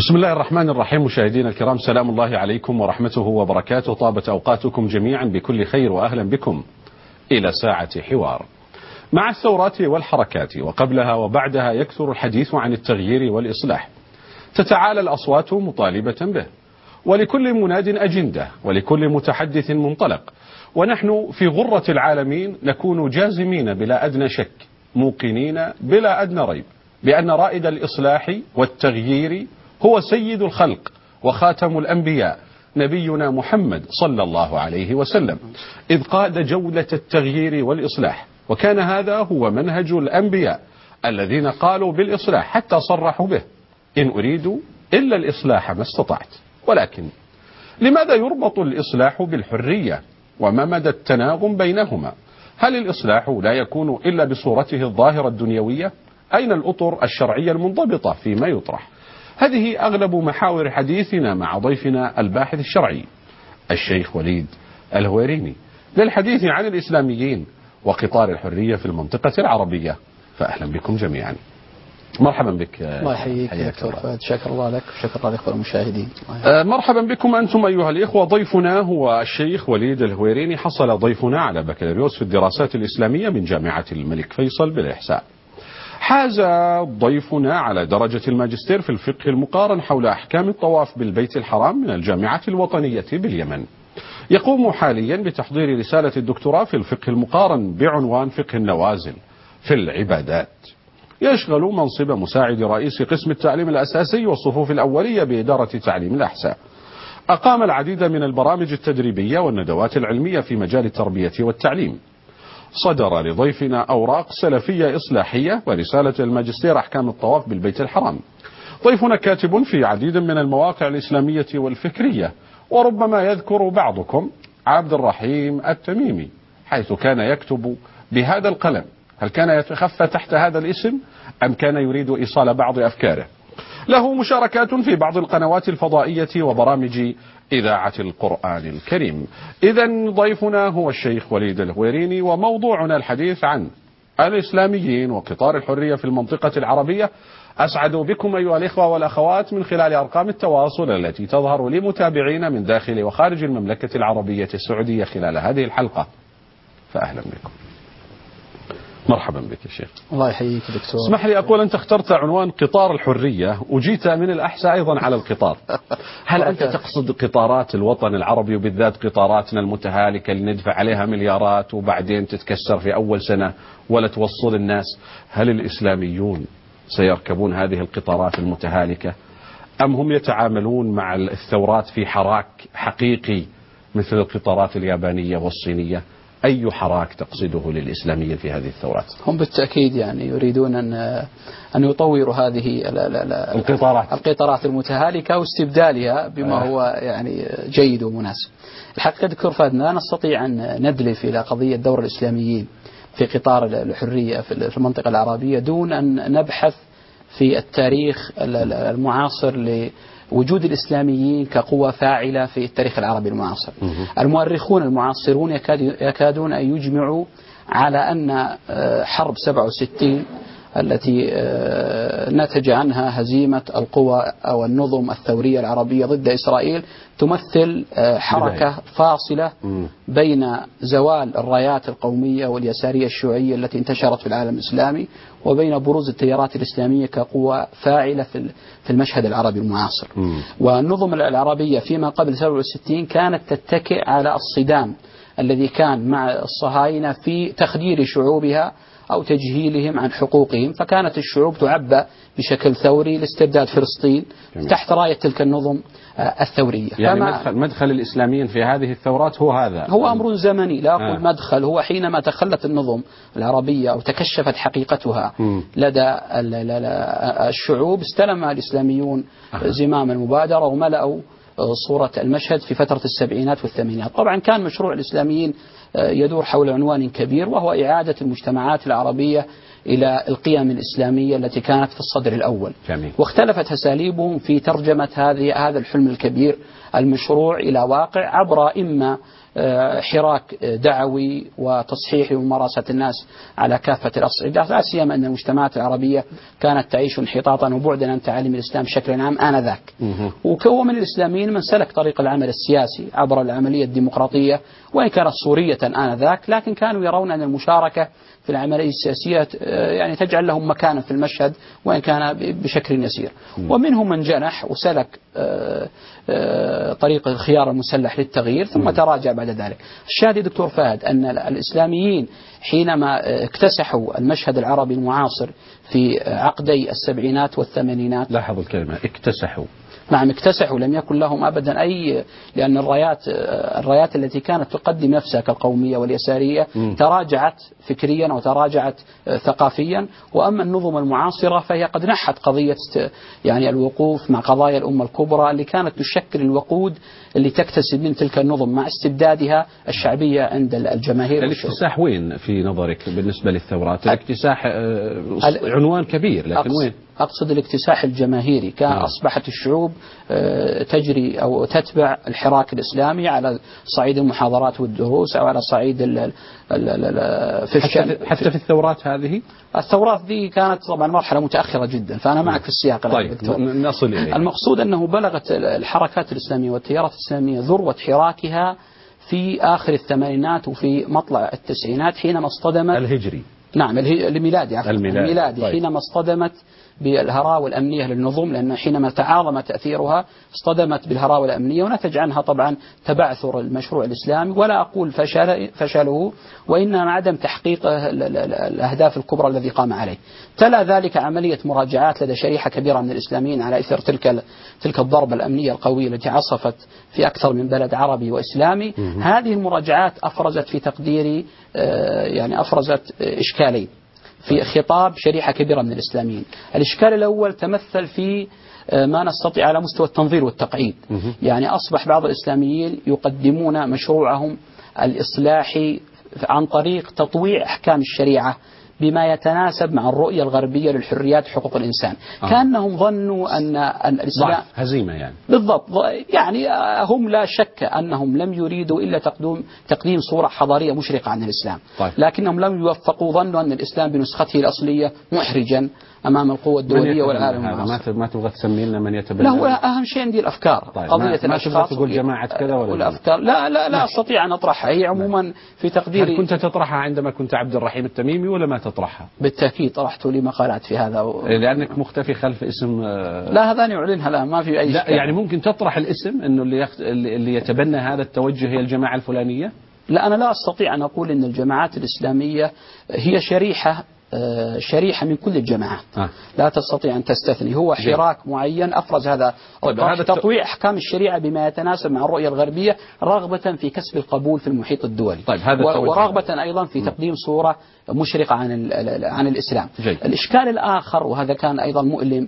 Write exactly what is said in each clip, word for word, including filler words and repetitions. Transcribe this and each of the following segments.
بسم الله الرحمن الرحيم. مشاهدينا الكرام، سلام الله عليكم ورحمته وبركاته. طابت أوقاتكم جميعا بكل خير، وأهلا بكم إلى ساعة حوار. مع الثورات والحركات وقبلها وبعدها يكثر الحديث عن التغيير والإصلاح، تتعالى الأصوات مطالبة به، ولكل مناد أجندة، ولكل متحدث منطلق. ونحن في غرة العالمين نكون جازمين بلا أدنى شك، موقنين بلا أدنى ريب بأن رائد الإصلاح والتغيير هو سيد الخلق وخاتم الأنبياء، نبينا محمد صلى الله عليه وسلم، إذ قاد جولة التغيير والإصلاح، وكان هذا هو منهج الأنبياء الذين قالوا بالإصلاح حتى صرحوا به: إن أريد إلا الإصلاح ما استطعت. ولكن لماذا يربط الإصلاح بالحرية؟ وما مدى التناغم بينهما؟ هل الإصلاح لا يكون إلا بصورته الظاهرة الدنيوية؟ أين الأطر الشرعية المنضبطة فيما يطرح؟ هذه أغلب محاور حديثنا مع ضيفنا الباحث الشرعي الشيخ وليد الهويريني للحديث عن الإسلاميين وقطار الحرية في المنطقة العربية. فأهلا بكم جميعا. مرحبا بك. الله يحييك دكتور فهد، شكر الله لك وشكر الله للإخوة المشاهدين. آه مرحبا بكم أنتم أيها الإخوة. ضيفنا هو الشيخ وليد الهويريني. حصل ضيفنا على بكالوريوس في الدراسات الإسلامية من جامعة الملك فيصل بالإحساء. حاز ضيفنا على درجة الماجستير في الفقه المقارن حول أحكام الطواف بالبيت الحرام من الجامعة الوطنية باليمن. يقوم حاليا بتحضير رسالة الدكتوراه في الفقه المقارن بعنوان فقه النوازل في العبادات. يشغل منصب مساعد رئيس قسم التعليم الأساسي والصفوف الأولية بإدارة تعليم الأحساء. أقام العديد من البرامج التدريبية والندوات العلمية في مجال التربية والتعليم. صدر لضيفنا أوراق سلفية إصلاحية ورسالة الماجستير أحكام الطواف بالبيت الحرام. ضيفنا كاتب في عديد من المواقع الإسلامية والفكرية، وربما يذكر بعضكم عبد الرحيم التميمي حيث كان يكتب بهذا القلم. هل كان يتخفى تحت هذا الاسم أم كان يريد إيصال بعض أفكاره؟ له مشاركات في بعض القنوات الفضائية وبرامج إذاعة القرآن الكريم. إذن ضيفنا هو الشيخ وليد الهويريني، وموضوعنا الحديث عن الإسلاميين وقطار الحرية في المنطقة العربية. أسعد بكم أيها الإخوة والأخوات من خلال أرقام التواصل التي تظهر لمتابعين من داخل وخارج المملكة العربية السعودية خلال هذه الحلقة. فأهلا بكم. مرحبا بك يا شيخ. الله يحييك دكتور. اسمح لي أقول أنت اخترت عنوان قطار الحرية وجيت من الأحساء أيضا على القطار. هل أنت تقصد قطارات الوطن العربي وبالذات قطاراتنا المتهالكة اللي ندفع عليها مليارات وبعدين تتكسر في أول سنة ولا توصل الناس؟ هل الإسلاميون سيركبون هذه القطارات المتهالكة أم هم يتعاملون مع الثورات في حراك حقيقي مثل القطارات اليابانية والصينية؟ أي حراك تقصده للإسلاميين في هذه الثورات؟ هم بالتأكيد يعني يريدون أن أن يطوروا هذه القطارات القطارات المتهالكة واستبدالها بما آه. هو يعني جيد ومناسب. الحقيقة دكتور فهد لا نستطيع أن ندلف إلى قضية دور الإسلاميين في قطار الحرية في المنطقة العربية دون أن نبحث في التاريخ المعاصر ل وجود الإسلاميين كقوة فاعلة في التاريخ العربي المعاصر. المؤرخون المعاصرون يكادون أن يجمعوا على أن حرب سبعة وستين التي نتج عنها هزيمة القوى أو النظم الثورية العربية ضد إسرائيل تمثل حركة فاصلة بين زوال الرايات القومية واليسارية الشيوعية التي انتشرت في العالم الإسلامي وبين بروز التيارات الإسلامية كقوة فاعلة في المشهد العربي المعاصر. والنظم العربية فيما قبل سبعة وستين كانت تتكئ على الصدام الذي كان مع الصهاينة في تخدير شعوبها أو تجهيلهم عن حقوقهم، فكانت الشعوب تعبأ بشكل ثوري لاستبداد فلسطين جميل. تحت راية تلك النظم الثورية. يعني مدخل, مدخل الإسلاميين في هذه الثورات هو هذا، هو أمر زمني لا أقول آه. مدخل، هو حينما تخلت النظم العربية أو تكشفت حقيقتها م. لدى الشعوب استلم الإسلاميون آه. زمام المبادرة وملأوا صورة المشهد في فترة السبعينات والثمانينات. طبعا كان مشروع الإسلاميين يدور حول عنوان كبير وهو إعادة المجتمعات العربية إلى القيم الإسلامية التي كانت في الصدر الأول. جميل. واختلفت أساليبهم في ترجمة هذه هذا الحلم الكبير المشروع إلى واقع عبر إما حراك دعوي وتصحيح وممارسة الناس على كافة الأصعدة، لا سيما أن المجتمعات العربية كانت تعيش انحطاطا وبعدا عن تعاليم الإسلام بشكل عام آنذاك. وكون من الإسلاميين من سلك طريق العمل السياسي عبر العملية الديمقراطية وإن كانت صورية آنذاك، لكن كانوا يرون أن المشاركة في العملية السياسية يعني تجعل لهم مكانا في المشهد وإن كان بشكل يسير. ومنهم من جنح وسلك طريق الخيار المسلح للتغيير ثم تراجع بعد ذلك. الشاهد دكتور فهد أن الإسلاميين حينما اكتسحوا المشهد العربي المعاصر في عقدي السبعينات والثمانينات، لاحظوا الكلمة اكتسحوا، نعم اكتسحوا، لم يكن لهم أبدا أي، لأن الرايات الرايات التي كانت تقدم نفسها كالقومية واليسارية م. تراجعت فكريا أو تراجعت ثقافيا، وأما النظم المعاصرة فهي قد نحت قضية يعني الوقوف مع قضايا الأمة الكبرى اللي كانت تشكل الوقود اللي تكتسب من تلك النظم مع استبدادها الشعبية عند الجماهير. الاكتساح وين في نظرك بالنسبة للثورات؟ الاكتساح عنوان كبير، لكن وين؟ أقصد الاكتساح الجماهيري، كان آه. أصبحت الشعوب تجري أو تتبع الحراك الإسلامي على صعيد المحاضرات والدروس أو على صعيد ال ال ال في حتى, حتى في الثورات هذه. الثورات دي كانت طبعا مرحلة متأخرة جدا، فأنا معك في السياق. طيب نصل إليه. المقصود أنه بلغت الحركات الإسلامية والتيارات الإسلامية ذروة حراكها في آخر الثمانينات وفي مطلع التسعينات حينما اصطدمت الهجري نعم الميلادي عفوا الميلادي, الميلادي طيب. حينما اصطدمت بالهراوة الأمنية للنظم، لأن حينما تعاظم تأثيرها اصطدمت بالهراوة الأمنية ونتج عنها طبعا تبعثر المشروع الإسلامي، ولا أقول فشل فشله وإنما عدم تحقيق الأهداف الكبرى الذي قام عليه. تلا ذلك عملية مراجعات لدى شريحة كبيرة من الإسلاميين على إثر تلك تلك الضربة الأمنية القوية التي عصفت في أكثر من بلد عربي وإسلامي. م- هذه المراجعات أفرزت في تقديري يعني أفرزت إشكالين في خطاب شريحة كبيرة من الإسلاميين. الإشكال الأول تمثل في ما نستطيع على مستوى التنظير والتقعيد، يعني أصبح بعض الإسلاميين يقدمون مشروعهم الإصلاحي عن طريق تطويع أحكام الشريعة بما يتناسب مع الرؤية الغربية للحريات وحقوق الإنسان. آه. كأنهم ظنوا أن, أن الإسلام هزيمة يعني. بالضبط، يعني هم لا شك أنهم لم يريدوا إلا تقديم تقديم صورة حضارية مشرقة عن الإسلام. طيب. لكنهم لم يوفقوا، ظنوا أن الإسلام بنسخته الأصلية محرجا أمام القوى الدولية والعالم. ما ما تبغى تسمي لنا من يتبنى؟ لا، هو أهم شيء عندي الأفكار. طيب. قضية ما الأشخاص. ما تقول جماعة كذا ولا الأفكار لا لا لا أستطيع أن أطرحها، هي عموما في تقديري. هل كنت تطرحها عندما كنت عبد الرحيم التميمي ولا ما تطرحها؟ بالتأكيد طرحت لي مقالات في هذا و... لأنك مختفي خلف اسم. لا هذا يعلنها، لا ما في أي لا شيء. يعني ممكن تطرح الاسم إنه اللي يخت... اللي يتبنى هذا التوجه هي الجماعة الفلانية. لا أنا لا أستطيع أن أقول إن الجماعات الإسلامية هي شريحة شريحة من كل الجماعات. آه. لا تستطيع أن تستثني، هو حراك معين أفرز هذا. طيب هذا تطويع أحكام الشريعة بما يتناسب مع الرؤية الغربية رغبة في كسب القبول في المحيط الدولي. طيب هذا ورغبة أيضا في تقديم صورة مشرقة عن عن الإسلام. جيد. الإشكال الآخر وهذا كان أيضا مؤلم،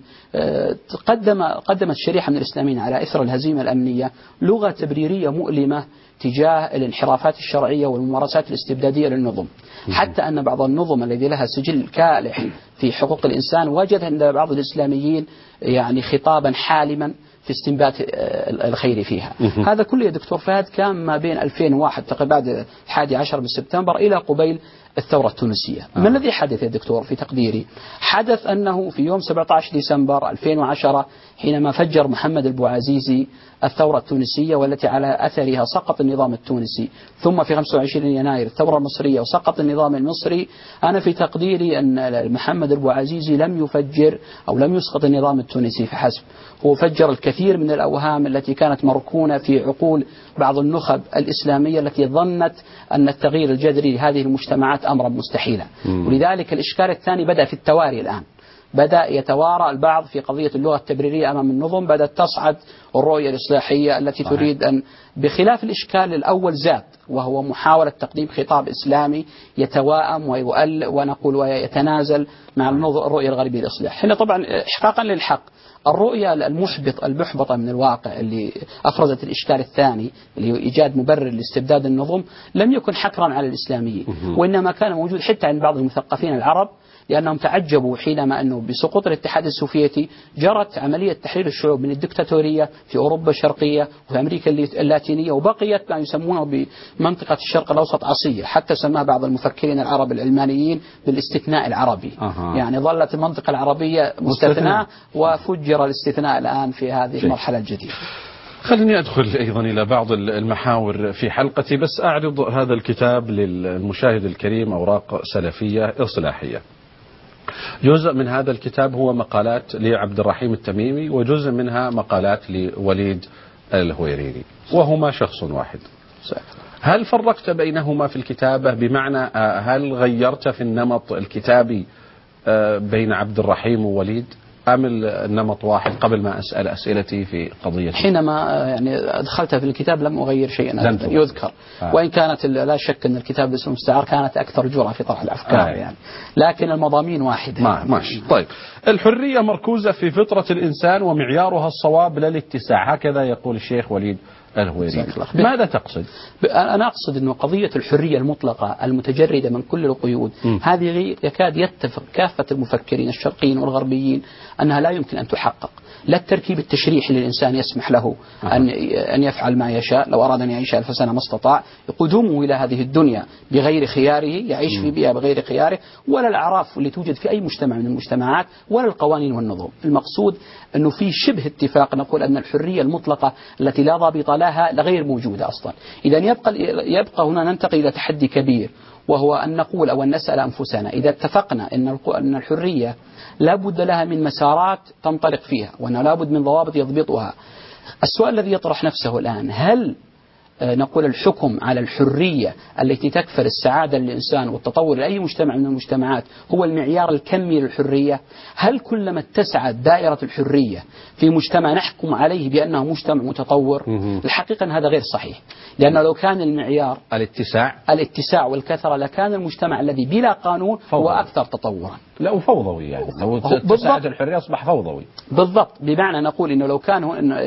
قدم قدمت شريحة من الإسلاميين على إثر الهزيمة الأمنية لغة تبريرية مؤلمة تجاه الانحرافات الشرعية والممارسات الاستبدادية للنظم، حتى أن بعض النظم التي لها سجل كالح في حقوق الإنسان وجد عند بعض الإسلاميين يعني خطابا حالما في استنبات الخير فيها. هذا كله يا دكتور فهد كان ما بين ألفين وواحد تقريبا بعد الحادي عشر من سبتمبر إلى قبيل الثورة التونسية. آه. ما الذي حدث يا دكتور في تقديري؟ حدث أنه في يوم سبعة عشر ديسمبر ألفين وعشرة حينما فجر محمد البوعزيزي الثورة التونسية والتي على أثرها سقط النظام التونسي، ثم في خمسة وعشرين يناير الثورة المصرية وسقط النظام المصري، أنا في تقديري أن محمد البوعزيزي لم يفجر أو لم يسقط النظام التونسي فحسب، هو فجر الكثير من الأوهام التي كانت مركونة في عقول بعض النخب الإسلامية التي ظنت أن التغيير الجذري لهذه المجتمعات أمرا مستحيلا. ولذلك الإشكال الثاني بدأ في التواري الآن، بدأ يتوارى البعض في قضية اللغة التبريرية أمام النظم، بدأت تصعد الرؤية الإصلاحية التي صحيح. تريد أن بخلاف الإشكال الأول زاد، وهو محاولة تقديم خطاب إسلامي يتواءم ويؤل ونقول ويتنازل مع الرؤية الغربية الإصلاح. هنا طبعا إحقاقا للحق الرؤية المحبط المحبطة من الواقع اللي أفرزت الإشكال الثاني اللي هو إيجاد مبرر لاستبداد النظم لم يكن حكرا على الإسلاميين، وإنما كان موجود حتى عند بعض المثقفين العرب لأنهم تعجبوا حينما أنه بسقوط الاتحاد السوفيتي جرت عملية تحرير الشعوب من الدكتاتورية في أوروبا الشرقية وفي أمريكا اللاتينية، وبقيت ما يسمونه بمنطقة الشرق الأوسط عصية، حتى سماها بعض المفكرين العرب العلمانيين بالاستثناء العربي. أه. يعني ظلت المنطقة العربية مستثناة وفجر الاستثناء الآن في هذه جي. المرحلة الجديدة. خليني أدخل أيضا إلى بعض المحاور في حلقتي، بس أعرض هذا الكتاب للمشاهد الكريم، أوراق سلفية إصلاحية. جزء من هذا الكتاب هو مقالات لعبد الرحيم التميمي، وجزء منها مقالات لوليد الهويريني، وهما شخص واحد. هل فرقت بينهما في الكتابة؟ بمعنى هل غيرت في النمط الكتابي بين عبد الرحيم ووليد، أم النمط واحد؟ قبل ما أسأل أسئلتي في قضية حينما يعني أدخلتها في الكتاب لم أغير شيئا يذكر. آه. وإن كانت لا شك أن الكتاب باسم مستعار كانت أكثر جرأة في طرح الأفكار. آه. يعني لكن المضامين واحدة. ما ماشي. طيب، الحرية مركوزة في فطرة الإنسان ومعيارها الصواب لا الاتساع، هكذا يقول الشيخ وليد الهويريني. ماذا تقصد؟ أنا أقصد أن قضية الحرية المطلقة المتجردة من كل القيود م. هذه يكاد يتفق كافة المفكرين الشرقيين والغربيين أنها لا يمكن أن تحقق. لا التركيب التشريحي للإنسان يسمح له أه. أن أن يفعل ما يشاء، لو أراد أن يعيش ألف سنة ما استطاع. قدومه إلى هذه الدنيا بغير خياره، يعيش في بيئة بغير خياره، ولا الأعراف اللي توجد في أي مجتمع من المجتمعات، ولا القوانين والنظم. المقصود أنه في شبه اتفاق نقول أن الحرية المطلقة التي لا ضابط لها غير موجودة أصلا. إذا يبقى يبقى هنا ننتقل إلى تحدي كبير، وهو أن نقول أو أن نسأل أنفسنا إذا اتفقنا أن الحرية لا بد لها من مسارات تنطلق فيها، وأن لا بد من ضوابط يضبطها. السؤال الذي يطرح نفسه الآن، هل نقول الحكم على الحرية التي تكفل السعادة للإنسان والتطور لأي مجتمع من المجتمعات هو المعيار الكمي للحرية؟ هل كلما اتسعت دائرة الحرية في مجتمع نحكم عليه بأنه مجتمع متطور؟ الحقيقة أن هذا غير صحيح، لأنه لو كان المعيار الاتساع الاتساع والكثرة لكان المجتمع الذي بلا قانون فوضوي. هو أكثر تطورا. لا وفوضوي، يعني لو اتسعت الحرية أصبح فوضوي. بالضبط، بمعنى نقول إنه لو كان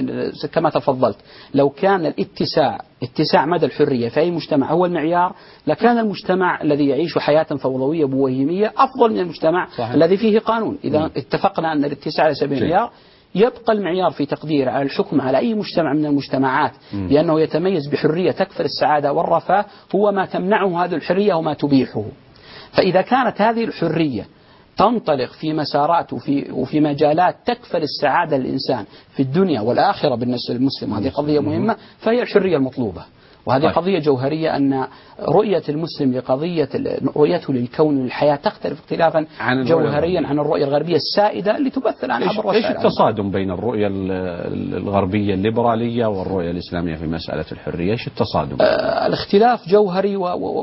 كما تفضلت، لو كان الاتساع اتساع مدى الحرية في أي مجتمع هو المعيار، لكان المجتمع الذي يعيش حياة فوضوية بوهيمية أفضل من المجتمع صحيح. الذي فيه قانون. إذا م. اتفقنا أن الاتساع ليس بمعيار، يبقى المعيار في تقدير على الحكم على أي مجتمع من المجتمعات م. لأنه يتميز بحرية تكفل السعادة والرفاه هو ما تمنعه هذه الحرية وما تبيحه. فإذا كانت هذه الحرية تنطلق في مسارات وفي, وفي مجالات تكفل السعادة للإنسان في الدنيا والآخرة بالنسبة للمسلم، هذه قضية مهمة، فهي الحرية المطلوبة. وهذه طيب. قضية جوهرية، أن رؤية المسلم لقضية رؤيته للكون والحياة تختلف اختلافا عن جوهريا عن الرؤية الغربية السائدة اللي تبث الآن عبر الوسائل. ايش التصادم بين الرؤية الغربية الليبرالية والرؤية الإسلامية في مسألة الحرية؟ ايش التصادم؟ آه الاختلاف جوهري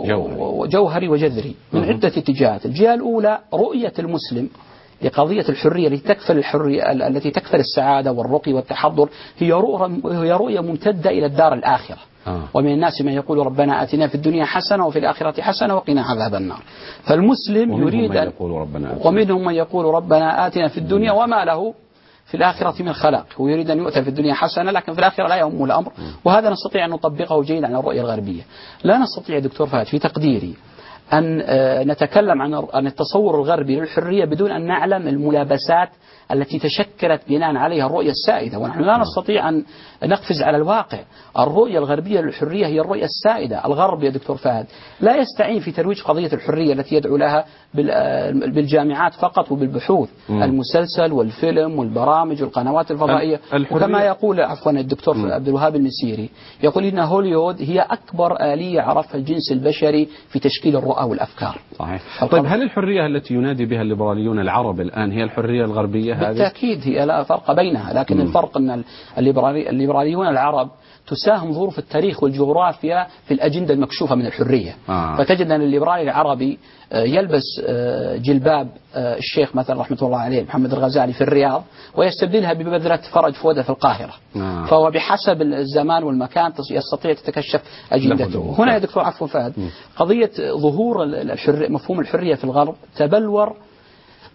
وجوهري وجذري من عدة اتجاهات. الجهة الأولى رؤية المسلم لقضية الحرية التي تكفل الحرية التي تكفل السعادة والرقي والتحضر هي هي رؤية ممتدة إلى الدار الآخرة. آه. ومن الناس من يقول ربنا آتنا في الدنيا حسنة وفي الآخرة حسنة وقنا عذاب النار. فالمسلم يريد أن ومنهم من يقول ربنا آتنا في الدنيا وما له في الآخرة من خلاق، هو يريد أن يؤتى في الدنيا حسنة لكن في الآخرة لا يهمه الأمر. وهذا نستطيع أن نطبقه جيدا على الرؤية الغربية. لا نستطيع دكتور فهد في تقديري أن نتكلم عن التصور الغربي للحرية بدون أن نعلم الملابسات التي تشكلت بناء عليها الرؤية السائدة، ونحن لا نستطيع أن نقفز على الواقع. الرؤية الغربية للحرية هي الرؤية السائدة. الغرب يا دكتور فهد لا يستعين في ترويج قضية الحرية التي يدعو لها بالجامعات فقط وبالبحوث، م. المسلسل والفيلم والبرامج والقنوات الفضائية. وكما يقول عفوا الدكتور م. عبد الوهاب المسيري يقول إن هوليوود هي أكبر آلية عرفها الجنس البشري في تشكيل الرؤى والأفكار. صحيح. طيب هل الحرية التي ينادي بها الليبراليون العرب الآن هي الحرية الغربية هذه؟ بالتأكيد هي لا فرق بينها، لكن م. الفرق أن الليبرالي الليبراليون العرب تساهم ظروف التاريخ والجغرافيا في الأجندة المكشوفة من الحرية. آه. فتجد أن الليبرالي العربي يلبس جلباب الشيخ مثلا رحمة الله عليه محمد الغزالي في الرياض ويستبدلها ببذلة فرج فودة في القاهرة. آه. فهو بحسب الزمان والمكان يستطيع تتكشف أجندته. هنا يا دكتور عفوا فهد قضية ظهور الحرية مفهوم الحرية في الغرب تبلور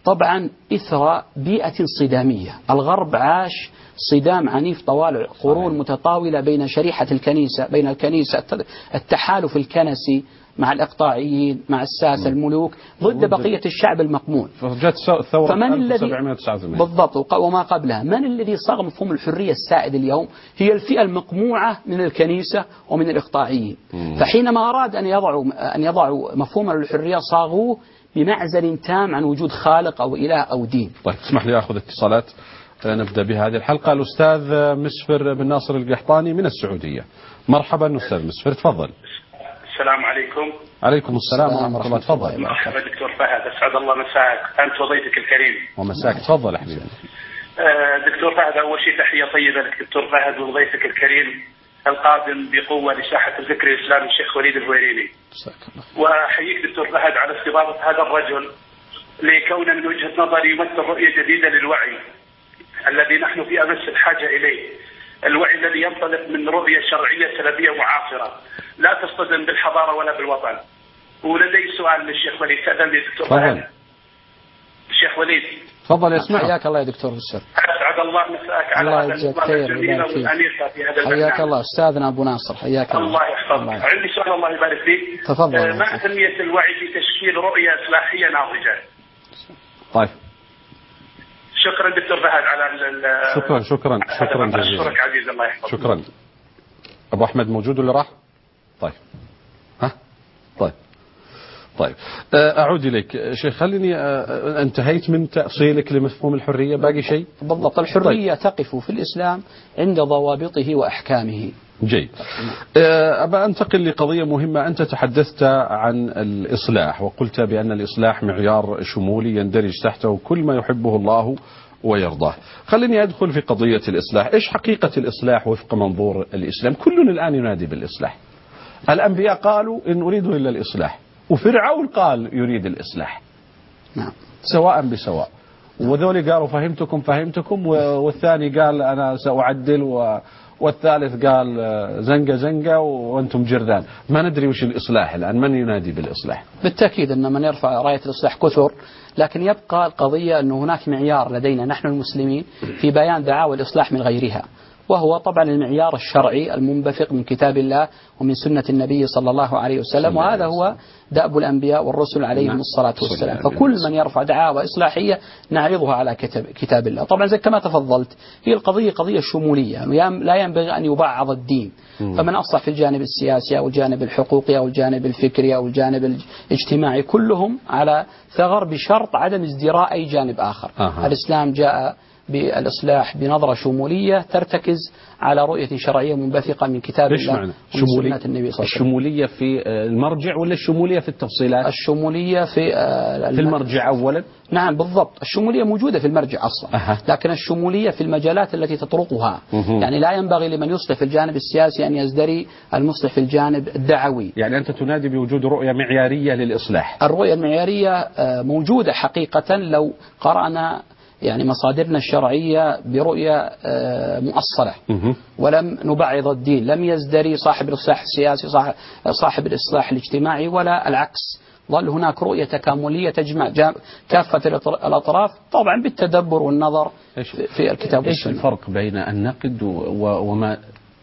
طبعا إثر بيئة صدامية. الغرب عاش صدام عنيف طوال قرون متطاولة بين شريحة الكنيسة، بين الكنيسة التحالف الكنسي مع الإقطاعيين مع الساسة الملوك ضد بقية الشعب المقمون. فجت ثورة فمن ألف الذي وسبعمائة وتسعة وثمانين بالضبط وما قبلها، من الذي صاغ مفهوم الحرية السائد اليوم؟ هي الفئة المقموعة من الكنيسة ومن الإقطاعيين. مم. فحينما أراد أن يضعوا أن يضعوا مفهوم الحرية صاغوه بمعزل تام عن وجود خالق أو إله أو دين. طيب اسمح لي أخذ اتصالات نبدأ بهذه الحلقة. الأستاذ مسفر بن ناصر القحطاني من السعودية. مرحبا أستاذ مسفر، تفضل. السلام عليكم. عليكم السلام ورحمة الله، تفضل. مرحبا دكتور فهد، أسعد الله مساك أنت وضيفك الكريم. ومساك، تفضل يا حبيبي. دكتور فهد، أول شيء تحية طيبة لك دكتور فهد وضيفك الكريم القادم بقوة لساحة الفكر الإسلامي الشيخ وليد الهويريني. وأحييك دكتور فهد على استضافة هذا الرجل لكونه من وجهة نظري يمثل رؤية جديدة للوعي الذي نحن في أمس الحاجة إليه، الوعي الذي ينطلق من رؤية شرعية سلفية معاصرة لا تصطدم بالحضارة ولا بالوطن. ولدي سؤال للشيخ وليد، تأذن لي دكتور فهد؟ الشيخ وليد تفضل يسمع. حياك الله يا دكتور بالسر. أسعد الله مساك على هذا النظام الجميل والأنيقة في هذا المكان. حياك الله أستاذنا أبو ناصر، حياك الله. الله يحفظك. عندي سؤال الله يبارك فيك. تفضل. آه ما أهمية الوعي في تشكيل رؤية إصلاحية ناضجة؟ طيب. شكرا دكتور فهد على شكرا شكرا شكرا جزيلا. أشكرك عزيز، الله يحفظك. شكرا. أبو أحمد موجود ولا راح؟ طيب. ها؟ طيب. طيب أعود إليك شيخ، خليني انتهيت من تأصيلك لمفهوم الحرية، باقي شيء؟ بالضبط. الحرية طيب. تقف في الإسلام عند ضوابطه وأحكامه. جيد. أبا أنتقل لقضية مهمة. أنت تحدثت عن الإصلاح وقلت بأن الإصلاح معيار شمولي يندرج تحته كل ما يحبه الله ويرضاه. خليني أدخل في قضية الإصلاح. إيش حقيقة الإصلاح وفق منظور الإسلام؟ كلنا الآن ينادي بالإصلاح. الأنبياء قالوا إن أريد إلا الإصلاح، وفرعون قال يريد الإصلاح. نعم. سواء بسواء. وذولي قالوا فهمتكم فهمتكم، والثاني قال أنا سأعدل، و والثالث قال زنقة زنقة وأنتم جردان. ما ندري وش الإصلاح الآن، من ينادي بالإصلاح؟ بالتأكيد أن من يرفع راية الإصلاح كثر، لكن يبقى القضية أن هناك معيار لدينا نحن المسلمين في بيان دعاوى الإصلاح من غيرها، وهو طبعا المعيار الشرعي المنبثق من كتاب الله ومن سنة النبي صلى الله عليه وسلم، وهذا هو دأب الأنبياء والرسل عليهم الصلاة والسلام. فكل من يرفع دعاوى إصلاحية نعرضها على كتاب, كتاب الله. طبعا زي كما تفضلت، هي القضية قضية شمولية، لا ينبغي أن يبعض الدين. فمن أصلح في الجانب السياسي أو الجانب الحقوقي أو الجانب الفكري أو الجانب الاجتماعي كلهم على ثغر بشرط عدم ازدراء أي جانب آخر. أه. الإسلام جاء بالإصلاح بنظرة شمولية ترتكز على رؤية شرعية منبثقة من كتاب الله ومن سنة النبي صلى الله عليه وسلم. الشمولية في المرجع ولا الشمولية في التفصيلات؟ الشمولية في في المرجع أولا. نعم بالضبط. الشمولية موجودة في المرجع أصلا. أه. لكن الشمولية في المجالات التي تطرقها. أه. يعني لا ينبغي لمن يصلح في الجانب السياسي أن يزدري المصلح في الجانب الدعوي. يعني أنت تنادي بوجود رؤية معيارية للإصلاح. الرؤية المعيارية موجودة حقيقة لو قرأنا يعني مصادرنا الشرعية برؤية مؤصلة ولم نبعض الدين، لم يزدري صاحب الإصلاح السياسي صاحب الإصلاح الاجتماعي ولا العكس، ظل هناك رؤية تكاملية تجمع كافة الأطراف طبعا بالتدبر والنظر في الكتاب والسنة. إيش الفرق بين النقد وما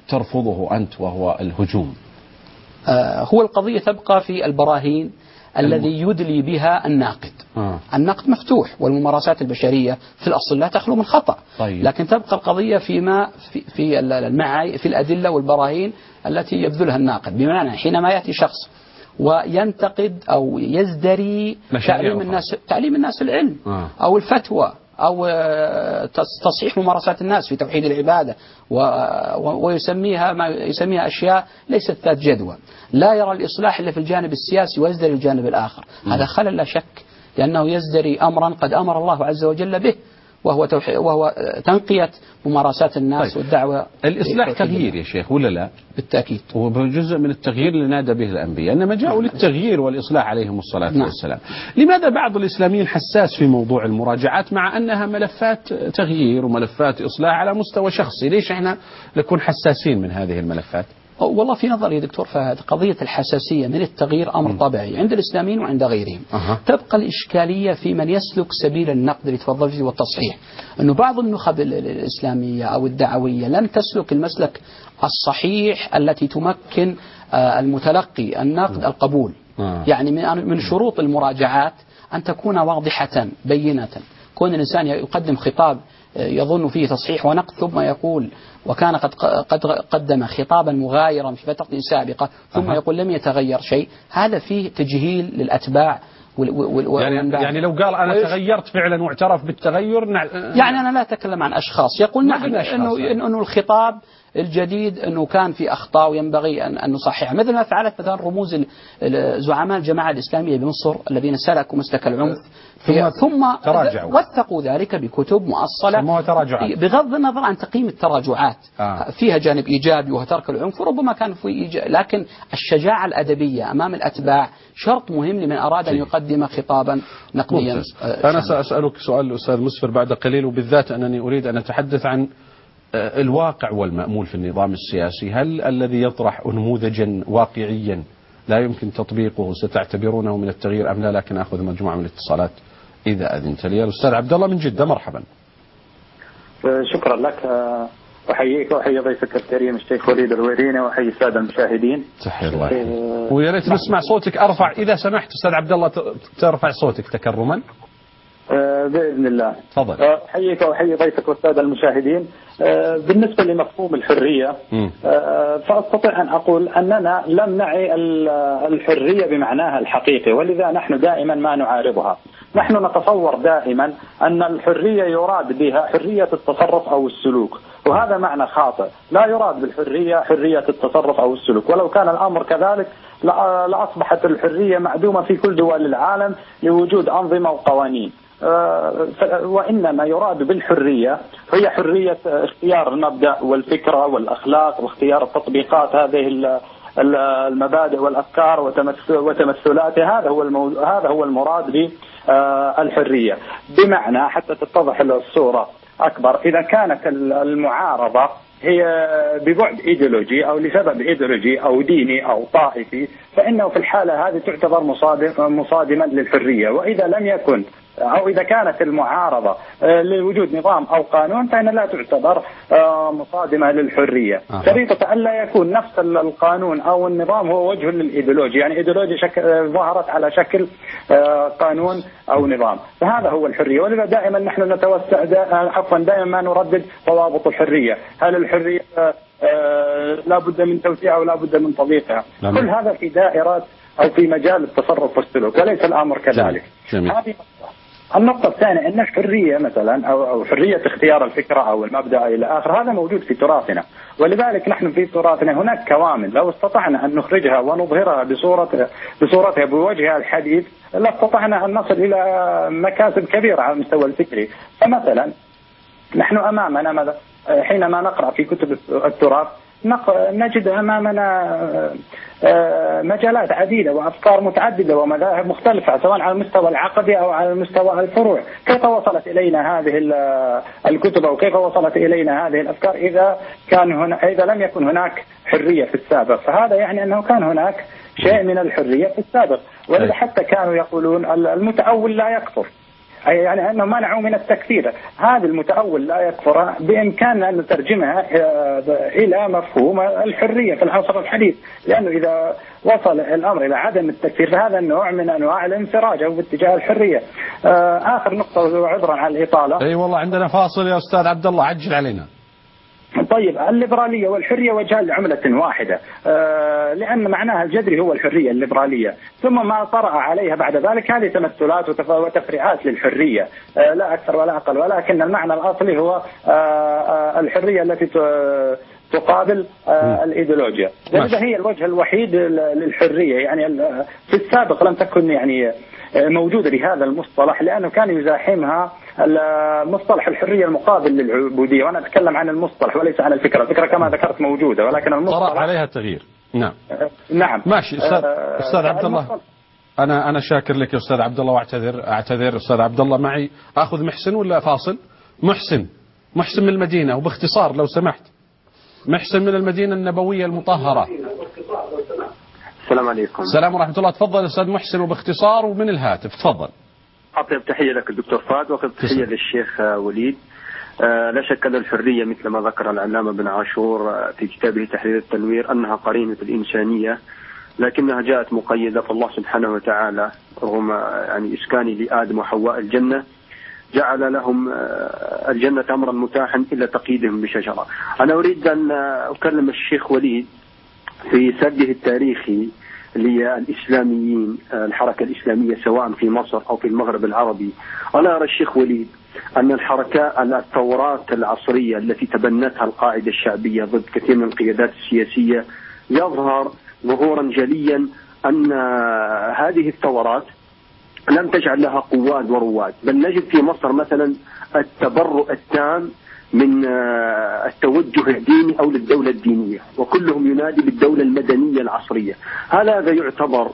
ترفضه أنت وهو الهجوم؟ هو القضية تبقى في البراهين الذي يدلي بها الناقد. آه. النقد مفتوح، والممارسات البشرية في الأصل لا تخلو من خطأ. طيب. لكن تبقى القضية فيما في في المعاي في الأدلة والبراهين التي يبذلها الناقد. بمعنى حينما يأتي شخص وينتقد أو يزدري تعليم الناس تعليم الناس العلم آه. أو الفتوى أو تصحيح ممارسات الناس في توحيد العبادة ويسميها ما يسميها أشياء ليست ذات جدوى، لا يرى الإصلاح إلا في الجانب السياسي ويزدري الجانب الآخر. م. هذا خلل لا شك، لأنه يزدري أمرا قد أمر الله عز وجل به، وهو وهو تنقية ممارسات الناس. طيب. والدعوة الإصلاح تغيير يا شيخ ولا لا؟ بالتأكيد. هو جزء من التغيير اللي نادى به الأنبياء، إنما جاءوا للتغيير والإصلاح عليهم الصلاة نعم. والسلام. لماذا بعض الإسلاميين حساس في موضوع المراجعات مع أنها ملفات تغيير وملفات إصلاح على مستوى شخصي؟ ليش إحنا نكون حساسين من هذه الملفات؟ والله في نظري دكتور فهد قضية الحساسية من التغيير أمر طبيعي عند الإسلاميين وعند غيرهم. أه. تبقى الإشكالية في من يسلك سبيل النقد اللي تفضل فيه والتصحيح، أنه بعض النخب الإسلامية أو الدعوية لم تسلك المسلك الصحيح التي تمكن المتلقي النقد القبول. أه. يعني من شروط المراجعات أن تكون واضحة بينة. كون الإنسان يقدم خطاب يظن فيه تصحيح ونقد ثم يقول وكان قد قد قدم خطابا مغايرا في فترة سابقة ثم أه. يقول لم يتغير شيء، هذا فيه تجهيل للأتباع. يعني, يعني لو قال أنا تغيرت فعلا واعترف بالتغير نع... يعني أنا لا أتكلم عن أشخاص، يقول نحن إنه, إنه الخطاب الجديد أنه كان في أخطاء وينبغي أن, أن نصححها، مثل ما فعلت مثلا رموز زعماء الجماعة الإسلامية بمصر الذين سلكوا مسلك العنف ثم, ثم تراجعوا وثقوا ذلك بكتب مؤصلة بغض النظر عن تقييم التراجعات. آه. فيها جانب إيجابي وهو ترك العنف وربما كان في إيجابي، لكن الشجاعة الأدبية أمام الأتباع شرط مهم لمن أراد أن يقدم خطابا نقديا. أنا سأسألك سؤال أستاذ مسفر بعد قليل، وبالذات أنني أريد أن أتحدث عن الواقع والمأمول في النظام السياسي. هل الذي يطرح نموذجا واقعيا لا يمكن تطبيقه ستعتبرونه من التغيير أم لا؟ لكن أخذ مجموعة من الاتصالات إذا أذنت لي. الأستاذ عبد الله من جدة، مرحبا. شكرا لك، أحييك وأحيي ضيفك الكريم الشيخ وليد الهويريني وأحيي السادة المشاهدين. تحية الله. أه ويا ريت نسمع صوتك أرفع إذا سمحت أستاذ عبد الله، ترفع صوتك تكرما. أه بإذن الله. تفضل. أحييك وأحيي ضيفك والسادة المشاهدين. أه بالنسبة لمفهوم الحرية أه فأستطيع أن أقول أننا لم نعي الحرية بمعناها الحقيقي، ولذا نحن دائما ما نعارضها. نحن نتصور دائما أن الحرية يراد بها حرية التصرف أو السلوك، وهذا معنى خاطئ. لا يراد بالحرية حرية التصرف أو السلوك، ولو كان الأمر كذلك لأصبحت الحرية معدومة في كل دول العالم لوجود أنظمة وقوانين. وإنما يراد بالحرية هي حرية اختيار المبدأ والفكرة والأخلاق واختيار التطبيقات هذه المبادئ والأفكار وتمثلاتها. هذا هو هذا هو المراد بالحرية. بمعنى حتى تتضح الصورة أكبر، إذا كانت المعارضة هي ببعد إيديولوجي أو لسبب إيديولوجي أو ديني أو طائفي، فإنه في الحالة هذه تعتبر مصادم مصادما للحرية. وإذا لم يكن أو إذا كانت المعارضة لوجود نظام أو قانون فإن لا تعتبر مصادمة للحرية. شريطة أن لا يكون نفس القانون أو النظام هو وجه للإيديولوجيا، يعني إيديولوجيا شك... ظهرت على شكل قانون أو نظام، فهذا هو الحرية. ولذا دائما نحن نتوسع دا... عفوا دائما ما نردد ضوابط الحرية. هل الحرية لا بد من توسيعها ولا بد من تضييقها؟ كل هذا في دائرة أو في مجال التصرف والسلوك، وليس الأمر كذلك. جميل. هذه النقطة الثانية أن الحرية مثلا أو حرية اختيار الفكرة أو المبدأ إلى آخر هذا موجود في تراثنا، ولذلك نحن في تراثنا هناك كوامن لو استطعنا أن نخرجها ونظهرها بصورة بصورتها بوجهها الحديث لاستطعنا أن نصل إلى مكاسب كبيرة على المستوى الفكري. فمثلا نحن أمامنا ماذا حينما نقرأ في كتب التراث نجد أمامنا مجالات عديدة وأفكار متعددة ومذاهب مختلفة سواء على المستوى العقدي أو على المستوى الفروع. كيف وصلت إلينا هذه الكتب أو كيف وصلت إلينا هذه الأفكار إذا كان هنا إذا لم يكن هناك حرية في السابق؟ فهذا يعني أنه كان هناك شيء من الحرية في السابق. ولذا حتى كانوا يقولون المتأول لا يكفر، أي يعني أنه منعوا من التكفير. هذا المتأول لا يكفر بإمكاننا أن نترجمها إلى مفهوم الحرية في العصر الحديث، لأنه إذا وصل الأمر إلى عدم التكفير فهذا النوع من أنواع الانفراج أو باتجاه الحرية. آخر نقطة وعذرا على الإطالة. أي والله عندنا فاصل يا أستاذ عبد الله، عجل علينا. طيب، الليبرالية والحرية وجهان لعملة واحدة، آه لأن معناها الجذري هو الحرية الليبرالية، ثم ما طرأ عليها بعد ذلك هذه تمثلات وتفريعات للحرية، آه لا أكثر ولا أقل، ولكن المعنى الأصلي هو آه آه الحرية التي تقابل آه الإيديولوجيا. لذا هي الوجه الوحيد للحرية. يعني في السابق لم تكن يعني موجودة بهذا المصطلح، لأنه كان يزاحمها مصطلح الحرية المقابل للعبودية، وأنا أتكلم عن المصطلح وليس عن الفكرة. الفكرة كما ذكرت موجودة، ولكن المصطلح طرأ عليها التغيير. نعم نعم ماشي. أستاذ, أستاذ عبد الله، أنا أنا شاكر لك يا أستاذ عبد الله، واعتذر أعتذر أستاذ عبد الله. معي أخذ محسن ولا فاصل؟ محسن محسن من المدينة، وباختصار لو سمحت. محسن من المدينة النبوية المطهرة. السلام عليكم. السلام ورحمة الله. تفضل أستاذ محسن وباختصار ومن الهاتف. تفضل. أطيب تحية لك الدكتور فهد وأطيب تحية للشيخ وليد. آه لا شك أن الحرية مثل ما ذكر العلامة بن عاشور في كتابه تحرير التنوير أنها قرينة الإنسانية، لكنها جاءت مقيدة. فالله سبحانه وتعالى رغم يعني إسكان لآدم وحواء الجنة جعل لهم الجنة أمرا متاحا إلا تقييدهم بشجرة. أنا أريد أن أكلم الشيخ وليد في سرده التاريخي للإسلاميين، الحركة الإسلامية سواء في مصر أو في المغرب العربي. أنا أرى الشيخ وليد أن الحركات الثورات العصرية التي تبنتها القاعدة الشعبية ضد كثير من القيادات السياسية يظهر ظهورا جليا أن هذه الثورات لم تجعل لها قواد ورواد، بل نجد في مصر مثلا التبرؤ التام من التوجه الديني أو للدولة الدينية، وكلهم ينادي بالدولة المدنية العصرية. هل هذا يعتبر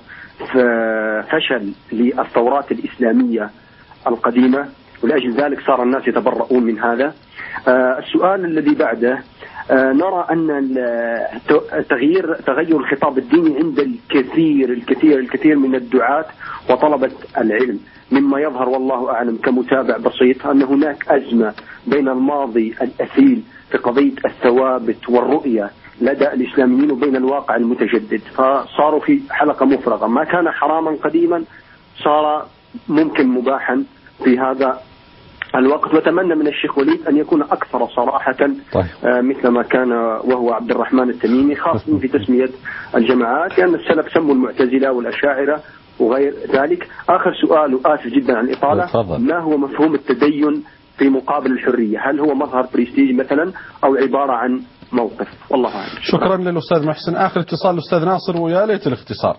فشل للثورات الإسلامية القديمة؟ ولأجل ذلك صار الناس يتبرؤون من هذا. السؤال الذي بعده، نرى أن تغيير تغير الخطاب الديني عند الكثير الكثير الكثير من الدعاة وطلبة العلم، مما يظهر والله أعلم كمتابع بسيط أن هناك أزمة بين الماضي الأثيل في قضية الثوابت والرؤية لدى الإسلاميين وبين الواقع المتجدد، فصاروا في حلقة مفرغة. ما كان حراما قديما صار ممكن مباحا في هذا الوقت. واتمنى من الشيخ وليد أن يكون أكثر صراحة طيب. مثل ما كان وهو عبد الرحمن التميمي، خاصة في تسمية الجماعات، لأن السلف سموا المعتزلة والأشاعرة وغير ذلك. آخر سؤال وآسف جدا عن الإطالة، طيب. ما هو مفهوم التدين في مقابل الحرية؟ هل هو مظهر بريستيج مثلا أو عبارة عن موقف؟ والله أعلم. شكرا للأستاذ محسن. آخر اتصال الأستاذ ناصر، ويا ليت الاختصار.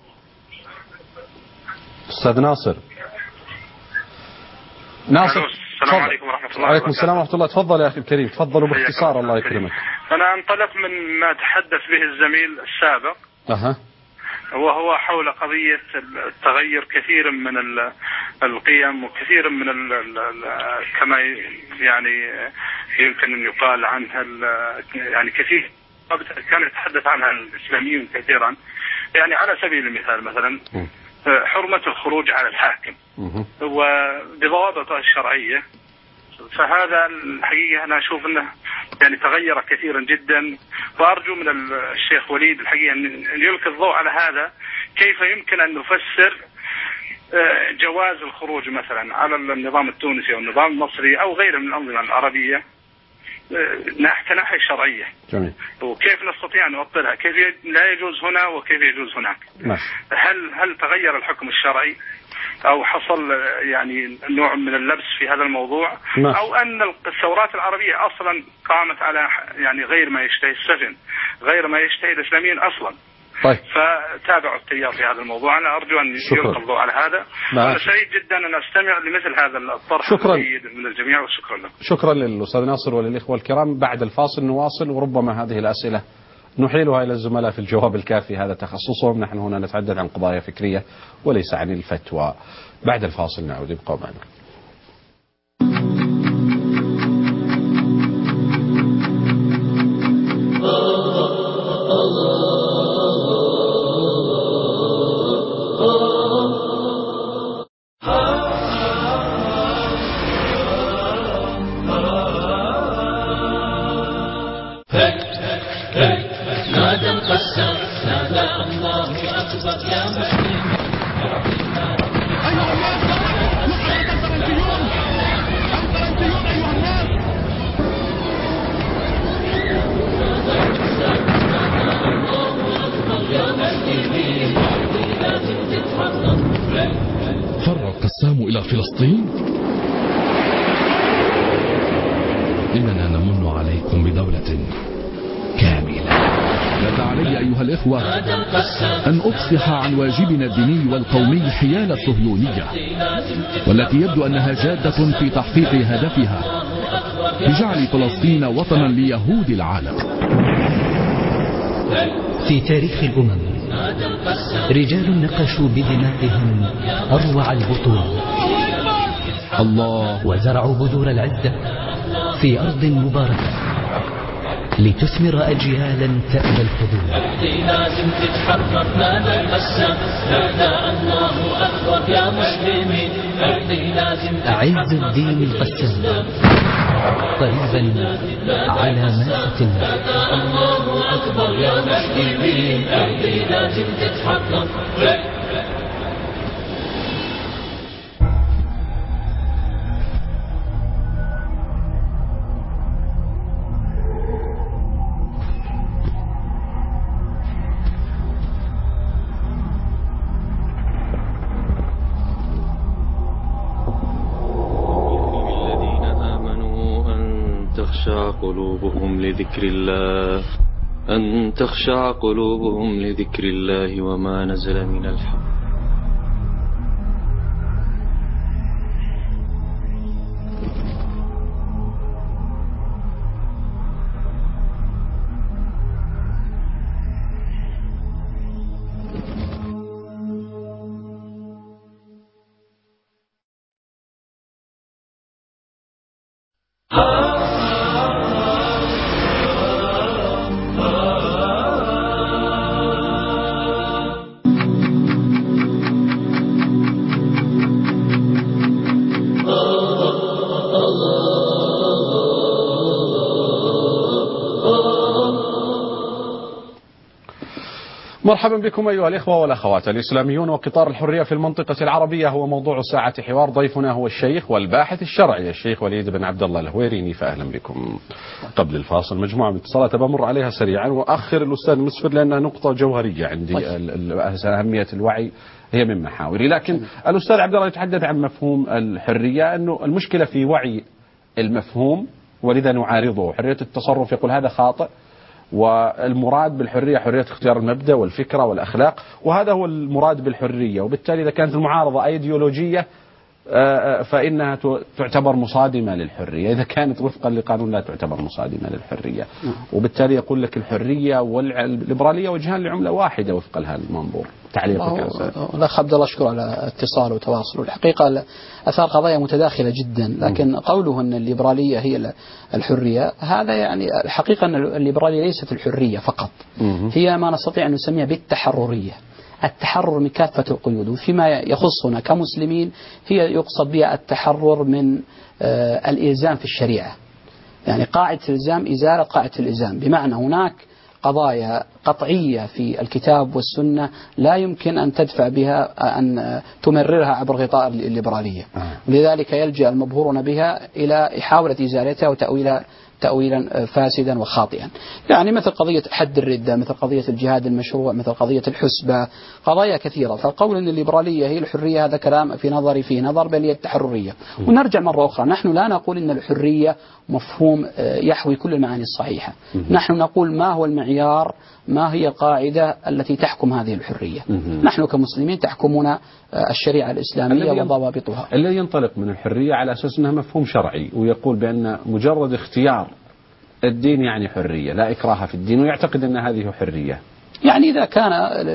أستاذ ناصر. ناصر. السلام عليكم ورحمة الله. وعليكم السلام ورحمة الله. تفضل يا أخي الكريم، تفضلوا باختصار الله يكرمك. أنا أنطلق من ما تحدث به الزميل السابق أها. وهو حول قضية التغير كثير من القيم وكثير من ال ال كما يعني يمكن أن يقال عنها يعني كثير كان يتحدث عنها الإسلاميون كثيرا. يعني على سبيل المثال مثلا حرمة الخروج على الحاكم وبضوابطه الشرعية، فهذا الحقيقة أنا أشوف أنه يعني تغير كثيرا جدا، وأرجو من الشيخ وليد الحقيقة أن يلقي الضوء على هذا، كيف يمكن أن نفسر جواز الخروج مثلا على النظام التونسي أو النظام المصري أو غيره من الأنظمة العربية ناحية شرعية. جميل. وكيف نستطيع أن نؤطرها، كيف لا يجوز هنا وكيف يجوز هناك. ماشي. هل هل تغير الحكم الشرعي أو حصل يعني نوع من اللبس في هذا الموضوع، ماشي. أو أن الثورات العربية أصلا قامت على يعني غير ما يشتهي السجن، غير ما يشتهي الإسلاميين أصلا. طيب. فتابعوا التيار في هذا الموضوع. أنا أرجو أن يلقى الضوء على هذا. أنا سعيد جدا أن أستمع لمثل هذا الطرح الجيد من الجميع، وشكرا لكم. شكرا للأستاذ ناصر وللإخوة الكرام. بعد الفاصل نواصل، وربما هذه الأسئلة نحيلها إلى الزملاء في الجواب الكافي، هذا تخصصهم. نحن هنا نتحدث عن قضايا فكرية وليس عن الفتوى. بعد الفاصل نعود، ابقوا معنا. فر القسام إلى فلسطين. إننا نمن عليكم بدولة كاملة. لدى علي أيها الإخوة أن أفصح عن واجبنا الديني والقومي حيال الصهيونية، والتي يبدو أنها جادة في تحقيق هدفها بجعل فلسطين وطنا ليهود العالم. في تاريخ الأمم رجال نقشوا بدمائهم أروع البطول، الله، وزرعوا بذور العزة في أرض مباركة لتثمر أجيالا تأبى الحضور. لازم تتحرك نادى القسام نادى الله أكبر يا مسلمين. لازم أعز الدين القسام قريبا على ماسة الله. الله أكبر يا مسلمين. لازم تتحرك. قلوبهم لذكر الله أن تخشع قلوبهم لذكر الله وما نزل من الحق. مرحبا بكم أيها الإخوة والأخوات الإسلاميون. وقطار الحرية في المنطقة العربية هو موضوع ساعة حوار. ضيفنا هو الشيخ والباحث الشرعي الشيخ وليد بن عبد الله الهويريني، فأهلا بكم. قبل الفاصل مجموعة من اتصالات بمر عليها سريعا وأخر الأستاذ مسفر لأنها نقطة جوهرية عندي. أهمية الوعي هي من محاوري، لكن الأستاذ عبد الله يتحدث عن مفهوم الحرية، أنه المشكلة في وعي المفهوم ولذا نعارضه. حرية التصرف يقول هذا خاطئ، والمراد بالحرية حرية اختيار المبدأ والفكرة والأخلاق، وهذا هو المراد بالحرية. وبالتالي إذا كانت المعارضة أيديولوجية فإنها تعتبر مصادمة للحرية، إذا كانت وفقا لقانون لا تعتبر مصادمة للحرية. وبالتالي يقول لك الحرية والليبرالية وجهان لعملة واحدة وفقا لهذا المنظور. تعليقك؟ الأخ عبد الله أشكر على اتصاله وتواصله. الحقيقة أثار قضايا متداخلة جدا، لكن قوله أن الليبرالية هي الحرية هذا يعني الحقيقة أن الليبرالية ليست الحرية فقط، هي ما نستطيع أن نسميها بالتحررية. التحرر من كافة القيود، وفيما يخصنا كمسلمين هي يقصد بها التحرر من آه الإلزام في الشريعة، يعني قاعدة الإلزام إزالة قاعدة الإلزام، بمعنى هناك قضايا قطعية في الكتاب والسنة لا يمكن أن تدفع بها أن تمررها عبر غطاء الليبرالية، ولذلك يلجأ المبهورون بها إلى إحاولة إزالتها وتأويلها تأويلا فاسدا وخاطئا، يعني مثل قضية حد الردة، مثل قضية الجهاد المشروع، مثل قضية الحسبة، قضايا كثيرة. فالقول أن الليبرالية هي الحرية هذا كلام في نظري فيه نظر، بل هي التحررية. ونرجع مرة أخرى، نحن لا نقول أن الحرية مفهوم يحوي كل المعاني الصحيحة، نحن نقول ما هو المعيار، ما هي القاعدة التي تحكم هذه الحرية. نحن كمسلمين تحكمنا الشريعة الإسلامية وضوابطها. الذي ينطلق من الحرية على أساس أنها مفهوم شرعي، ويقول بأن مجرد اختيار الدين يعني حرية، لا إكراه في الدين، ويعتقد أن هذه حرية. يعني إذا كان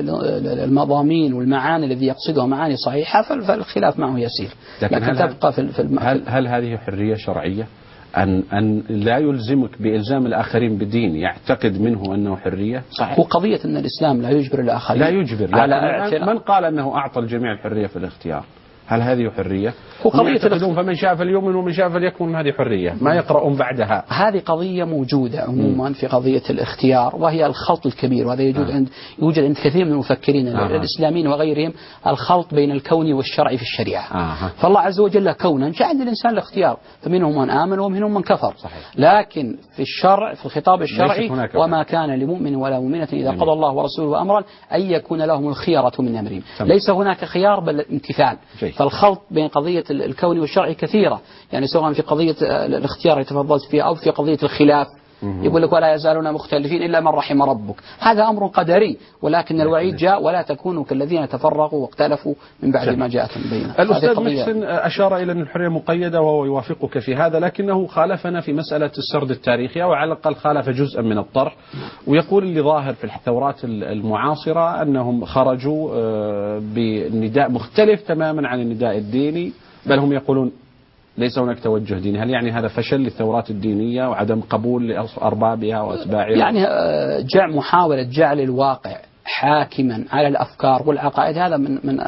المضامين والمعاني الذي يقصدها معاني صحيحة فالخلاف معه يسير، لكن, لكن هل تبقى في الم... هل, هل هذه حرية شرعية؟ أن أن لا يلزمك بإلزام الآخرين بدين يعتقد منه أنه حرية؟ صحيح. وقضية أن الإسلام لا يجبر الآخرين، لا يجبر، على من قال أنه أعطى الجميع الحرية في الاختيار؟ هل هذه حرية؟ وقضية فمن شاء فليؤمن ومن شاء فليكفر، هذه حرية، ما يقرؤون بعدها. هذه قضية موجودة عموما في قضية الاختيار، وهي الخلط الكبير، وهذا يوجد آه. عند يوجد عند كثير من المفكرين آه. الإسلاميين وغيرهم، الخلط بين الكون والشرع في الشريعة. آه. فالله عز وجل كونا جعل للإنسان الاختيار، فمنهم من آمن ومنهم من كفر. صحيح. لكن في الشرع، في الخطاب الشرعي، وما كان لمؤمن ولا مؤمنة إذا قضى الله ورسوله أمرا أن يكون لهم الخيرة من أمرهم. ليس هناك خيار بل امتثال. فالخلط بين قضية الكون والشرعي كثيرة، يعني سواء في قضية الاختيار اللي تفضلت فيها أو في قضية الخلاف، يقول لك ولا يزالون مختلفين إلا من رحم ربك، هذا أمر قدري، ولكن الوعيد جاء ولا تكونوا كالذين تفرقوا واختلفوا من بعد ما جاءتهم البينات. الأستاذ محسن أشار إلى أن الحرية مقيدة وهو يوافقك في هذا، لكنه خالفنا في مسألة السرد التاريخي، أو على الأقل خالف جزءا من الطرح، ويقول اللي ظاهر في الثورات المعاصرة أنهم خرجوا بنداء مختلف تماما عن النداء الديني، بل هم يقولون ليس هناك توجه ديني، هل يعني هذا فشل للثورات الدينية وعدم قبول لأربابها وأتباعها؟ يعني جاء محاولة جعل الواقع حاكما على الأفكار والعقائد، هذا من من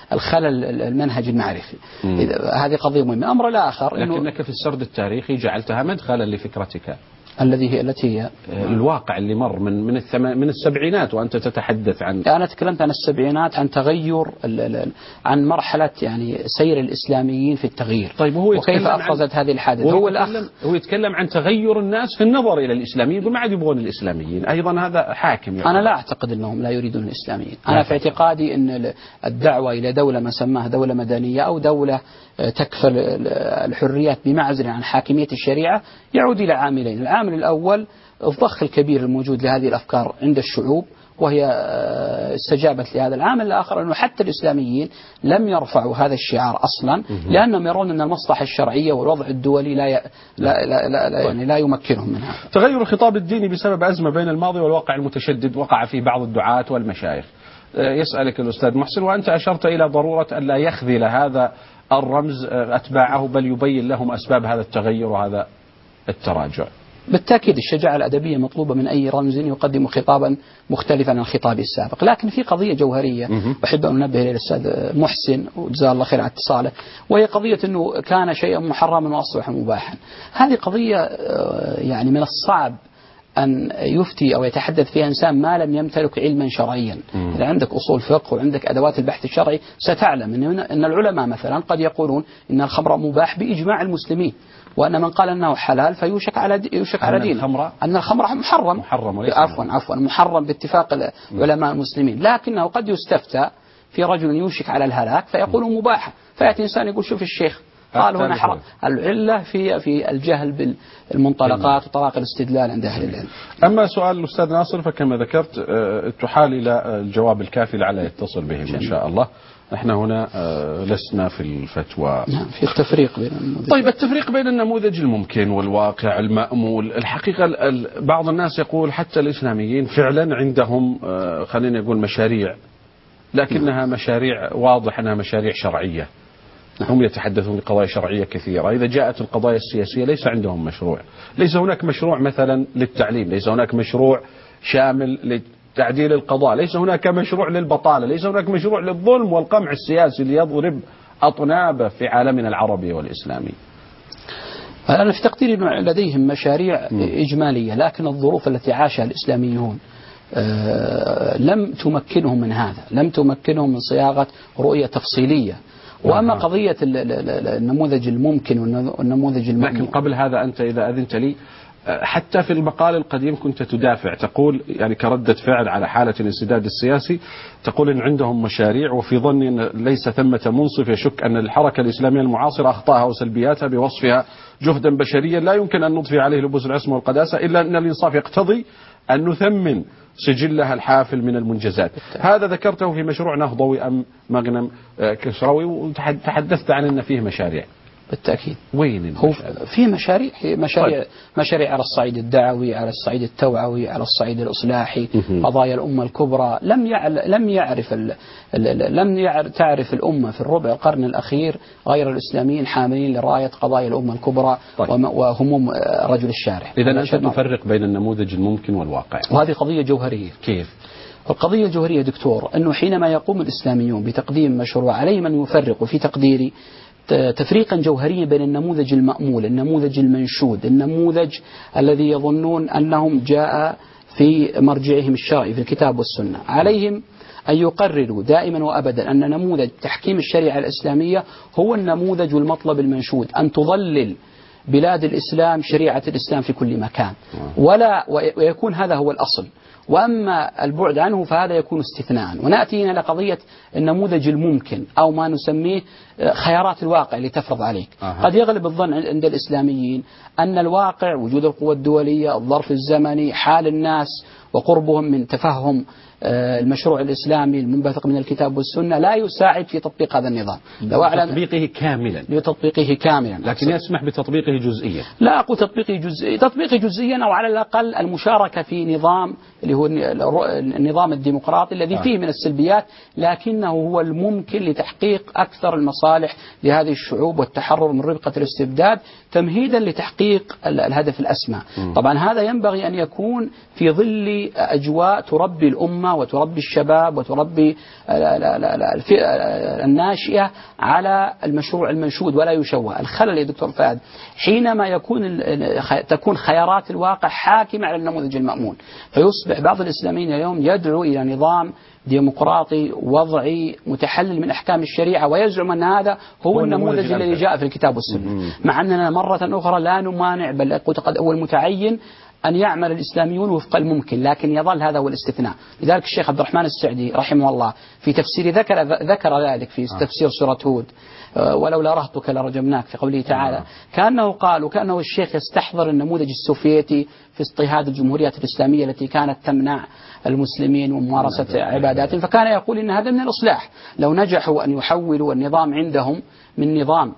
الخلل المنهج المعرفي. هذه قضية مهمة. الأمر الآخر لكنك في السرد التاريخي جعلتها مدخلا لفكرتك الذي هي التي هي الواقع اللي مر من من الثم... من السبعينات وأنت تتحدث عن. أنا تكلمت عن السبعينات، عن تغير ال... ال... عن مرحلة يعني سير الإسلاميين في التغيير. طيب هو وكيف أفرزت عن... هذه الحادثة. هو, هو الأخ هو يتكلم عن تغير الناس في النظر إلى الإسلاميين، وما عاد يبغون الإسلاميين أيضا، هذا حاكم يعني. أنا لا أعتقد أنهم لا يريدون الإسلاميين. أنا في اعتقادي أن الدعوة إلى دولة ما سماها دولة مدنية أو دولة تكفل الحريات بمعزل عن حاكمية الشريعة يعود إلى عاملين. العامل الأول الضخ الكبير الموجود لهذه الأفكار عند الشعوب وهي استجابت لهذا. العامل الآخر أنه حتى الإسلاميين لم يرفعوا هذا الشعار أصلا، لأنهم يرون أن المصلحة الشرعية والوضع الدولي لا ي... لا لا لا, لا, يعني لا يمكنهم من هذا. تغير الخطاب الديني بسبب أزمة بين الماضي والواقع المتشدد وقع فيه بعض الدعاة والمشايخ. يسألك الأستاذ محسن، وأنت أشرت إلى ضرورة أن لا يخذل هذا الرمز أتباعه بل يبين لهم أسباب هذا التغير وهذا التراجع. بالتأكيد الشجاعة الأدبية مطلوبة من أي رمز يقدم خطابا مختلفا عن الخطاب السابق، لكن في قضية جوهرية أحب أن أنبه إلى الأستاذ محسن وجزاه الله خير على اتصاله، وهي قضية أنه كان شيئا محرما وأصبح مباحا. هذه قضية يعني من الصعب أن يفتي أو يتحدث فيها إنسان ما لم يمتلك علما شرعيا. إذا عندك أصول فقه وعندك أدوات البحث الشرعي ستعلم أن العلماء مثلا قد يقولون إن الخمر مباح بإجماع المسلمين، وأن من قال أنه حلال فيوشك على يوشك على دين. الخمر أن الخمر محرم محرم عفوا عفوا محرم باتفاق العلماء المسلمين، لكنه قد يستفتى في رجل يوشك على الهلاك فيقول مباح، فيأتي إنسان يقول شوف الشيخ قال هنا حرام. العلة في في الجهل بالمنطلقات وطرق الاستدلال عند أهل العلم. أما سؤال الأستاذ ناصر فكما ذكرت تحال إلى الجواب الكافي لعله يتصل بهم إن شاء الله. نحن هنا لسنا في الفتوى. نعم في التفريق بين النموذج. طيب التفريق بين النموذج الممكن والواقع المأمول. الحقيقة بعض الناس يقول حتى الإسلاميين فعلا عندهم خلينا نقول مشاريع، لكنها مشاريع واضح أنها مشاريع شرعية. هم يتحدثون بقضايا شرعية كثيرة. إذا جاءت القضايا السياسية ليس عندهم مشروع. ليس هناك مشروع مثلا للتعليم، ليس هناك مشروع شامل لتعديل القضاء، ليس هناك مشروع للبطالة، ليس هناك مشروع للظلم والقمع السياسي ليضرب أطنابه في عالمنا العربي والإسلامي. أنا في تقديري لديهم مشاريع إجمالية، لكن الظروف التي عاشها الإسلاميون لم تمكنهم من هذا، لم تمكنهم من صياغة رؤية تفصيلية. وأما قضية النموذج الممكن والنموذج الممكن. لكن قبل هذا أنت إذا أذنت لي حتى في المقال القديم كنت تدافع، تقول يعني كردة فعل على حالة الانسداد السياسي، تقول إن عندهم مشاريع وفي ظني أن ليس ثمة منصف يشك أن الحركة الإسلامية المعاصرة أخطاءها وسلبياتها بوصفها جهدا بشريا لا يمكن أن نضفي عليه لبوس العصمة والقداسة، إلا أن الإنصاف يقتضي أن نثمن سجلها الحافل من المنجزات. هذا ذكرته في مشروع نهضوي أم مغنم كسروي، وتحدثت عن أن فيه مشاريع. بالتأكيد. وين هو في مشاريع مشاريع مشاريع على الصعيد الدعوي، على الصعيد التوعوي، على الصعيد الإصلاحي، قضايا الأمة الكبرى. لم لم يعرف ال لم يعرف تعرف الأمة في الربع القرن الأخير غير الإسلاميين حاملين لراية قضايا الأمة الكبرى وهموم رجل الشارع. إذا أنت تفرق بين النموذج الممكن والواقع، وهذه قضية جوهرية. كيف؟ القضية الجوهرية دكتور أنه حينما يقوم الإسلاميون بتقديم مشروع عليه من يفرق في تقديري تفريقا جوهريا بين النموذج المأمول، النموذج المنشود، النموذج الذي يظنون أنهم جاء في مرجعهم الشرعي في الكتاب والسنة. عليهم أن يقرروا دائما وأبدا أن نموذج تحكيم الشريعة الإسلامية هو النموذج والمطلب المنشود، أن تظلل بلاد الإسلام شريعة الإسلام في كل مكان، ولا ويكون هذا هو الأصل. وأما البعد عنه فهذا يكون استثناء. ونأتي هنا لقضية النموذج الممكن أو ما نسميه خيارات الواقع اللي تفرض عليك. أه. قد يغلب الظن عند الإسلاميين أن الواقع وجود القوى الدولية، الظرف الزمني، حال الناس وقربهم من تفهم المشروع الإسلامي المنبثق من الكتاب والسنة لا يساعد في تطبيق هذا النظام. لو أعلن تطبيقه كاملا لتطبيقه كاملا، لكن يسمح بتطبيقه جزئيا. لا أقول تطبيقه جزئيا، تطبيقه جزئيا أو على الأقل المشاركة في نظام اللي هو النظام الديمقراطي الذي فيه من السلبيات، لكنه هو الممكن لتحقيق أكثر المصالح لهذه الشعوب والتحرر من ربقة الاستبداد تمهيدا لتحقيق الهدف الأسمى. طبعا هذا ينبغي أن يكون في ظل أجواء تربي الأمة وتربي الشباب وتربي الناشئة على المشروع المنشود ولا يشوه. الخلل يا دكتور فهد حينما يكون تكون خيارات الواقع حاكمة على النموذج المأمون، فيصبح بعض الإسلاميين اليوم يدعو إلى نظام ديمقراطي وضعي متحلل من أحكام الشريعة ويزعم أن هذا هو, هو النموذج الذي جاء في الكتاب والسنة، مع أننا مرة أخرى لا نمانع بل قد هو المتعين أن يعمل الإسلاميون وفق الممكن، لكن يظل هذا هو الاستثناء. لذلك الشيخ عبد الرحمن السعدي رحمه الله في تفسير ذكر ذكر ذلك في تفسير سورة هود، ولولا رهطك لرجمناك، في قوله تعالى كأنه قال وكأنه الشيخ يستحضر النموذج السوفيتي في اضطهاد الجمهوريات الإسلامية التي كانت تمنع المسلمين وممارسة عباداتهم، فكان يقول إن هذا من الإصلاح. لو نجحوا أن يحولوا النظام عندهم من نظام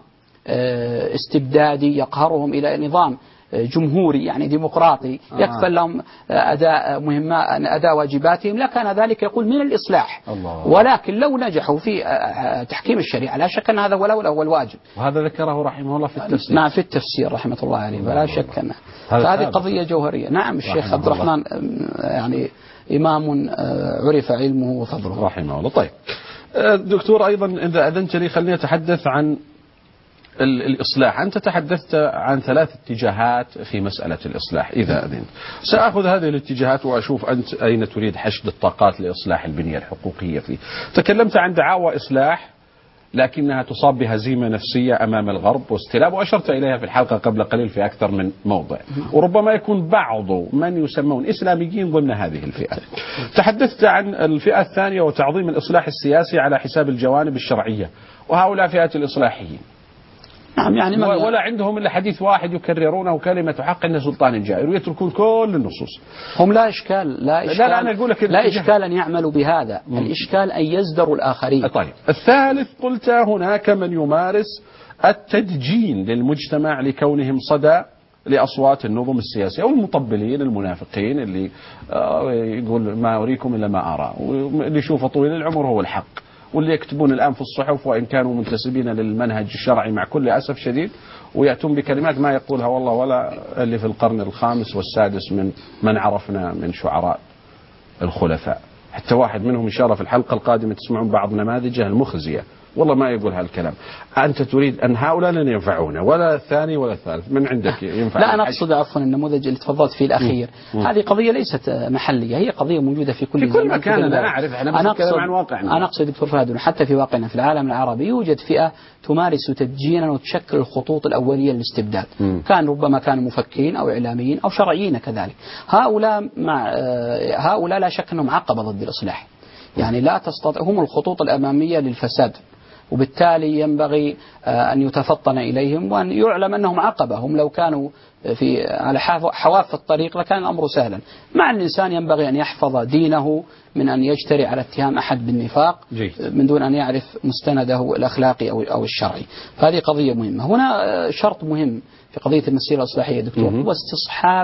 استبدادي يقهرهم إلى نظام جمهوري يعني ديمقراطي يكفل لهم أداء مهمات أداء واجباتهم، لكان ذلك يقول من الإصلاح. الله. ولكن لو نجحوا في تحكيم الشريعة لا شك أن هذا ولا هو الواجب. وهذا ذكره رحمه الله في التفسير. نعم في التفسير رحمة الله عليه، فلا شك أن هذه قضية جوهرية. نعم الشيخ عبد الرحمن يعني إمام عرف علمه وفضله رحمه الله. طيب دكتور أيضا إذا أذنت لي خليني أتحدث عن الإصلاح. أنت تحدثت عن ثلاث اتجاهات في مسألة الإصلاح، إذا أذنت سأخذ هذه الاتجاهات وأشوف أنت أين تريد حشد الطاقات لإصلاح البنية الحقوقية فيه. تكلمت عن دعاوى إصلاح لكنها تصاب بهزيمة نفسية أمام الغرب واستلاب، وأشرت إليها في الحلقة قبل قليل في أكثر من موضع، وربما يكون بعض من يسمون إسلاميين ضمن هذه الفئة. تحدثت عن الفئة الثانية وتعظيم الإصلاح السياسي على حساب الجوانب الشرعية، وهؤلاء فئة الإصلاحيين. نعم يعني ولا عندهم إلا حديث واحد يكررونه كلمة حق إن سلطان جائر، ويتركون كل النصوص. هم لا إشكال لا إشكال, لا لا أنا أقول لك لا إشكال أن يعملوا بهذا، مم. الإشكال أن يزدروا الآخرين. طيب الثالث قلت هناك من يمارس التدجين للمجتمع لكونهم صدى لأصوات النظم السياسية، أو المطبلين المنافقين اللي يقول ما أريكم إلا ما أرى، واللي يشوفه طويل العمر هو الحق، واللي يكتبون الآن في الصحف وإن كانوا منتسبين للمنهج الشرعي مع كل أسف شديد، ويأتون بكلمات ما يقولها والله ولا اللي في القرن الخامس والسادس من من عرفنا من شعراء الخلفاء. حتى واحد منهم إن شاء الله في الحلقة القادمة تسمعون بعض نماذجه المخزية، والله ما يقول هالكلام. أنت تريد أن هؤلاء لن ينفعونا ولا الثاني ولا الثالث، من عندك ينفع؟ لا أنا أقصد عفوا النموذج اللي تفضلت فيه الأخير، مم. هذه قضية ليست محلية، هي قضية موجودة في كل في كل مكان. أنا أعرف أنا أقصد عن واقعنا. أنا أقصد دكتور فهد حتى في واقعنا في العالم العربي يوجد فئة تمارس تدجينا وتشكل الخطوط الأولية للاستبداد، مم. كان ربما كانوا مفكرين أو إعلاميين أو شرعيين كذلك. هؤلاء مع هؤلاء لا شك أنهم عقبة ضد الإصلاح، يعني لا تستطيع، هم الخطوط الأمامية للفساد، وبالتالي ينبغي أن يتفطن إليهم وأن يعلم أنهم عقبة. هم لو كانوا في على حواف الطريق لكان الأمر سهلا. مع الإنسان ينبغي أن يحفظ دينه من أن يجتري على اتهام أحد بالنفاق من دون أن يعرف مستنده الأخلاقي أو الشرعي. فهذه قضية مهمة. هنا شرط مهم في قضية المسيرة الإصلاحية دكتور هو استصحاب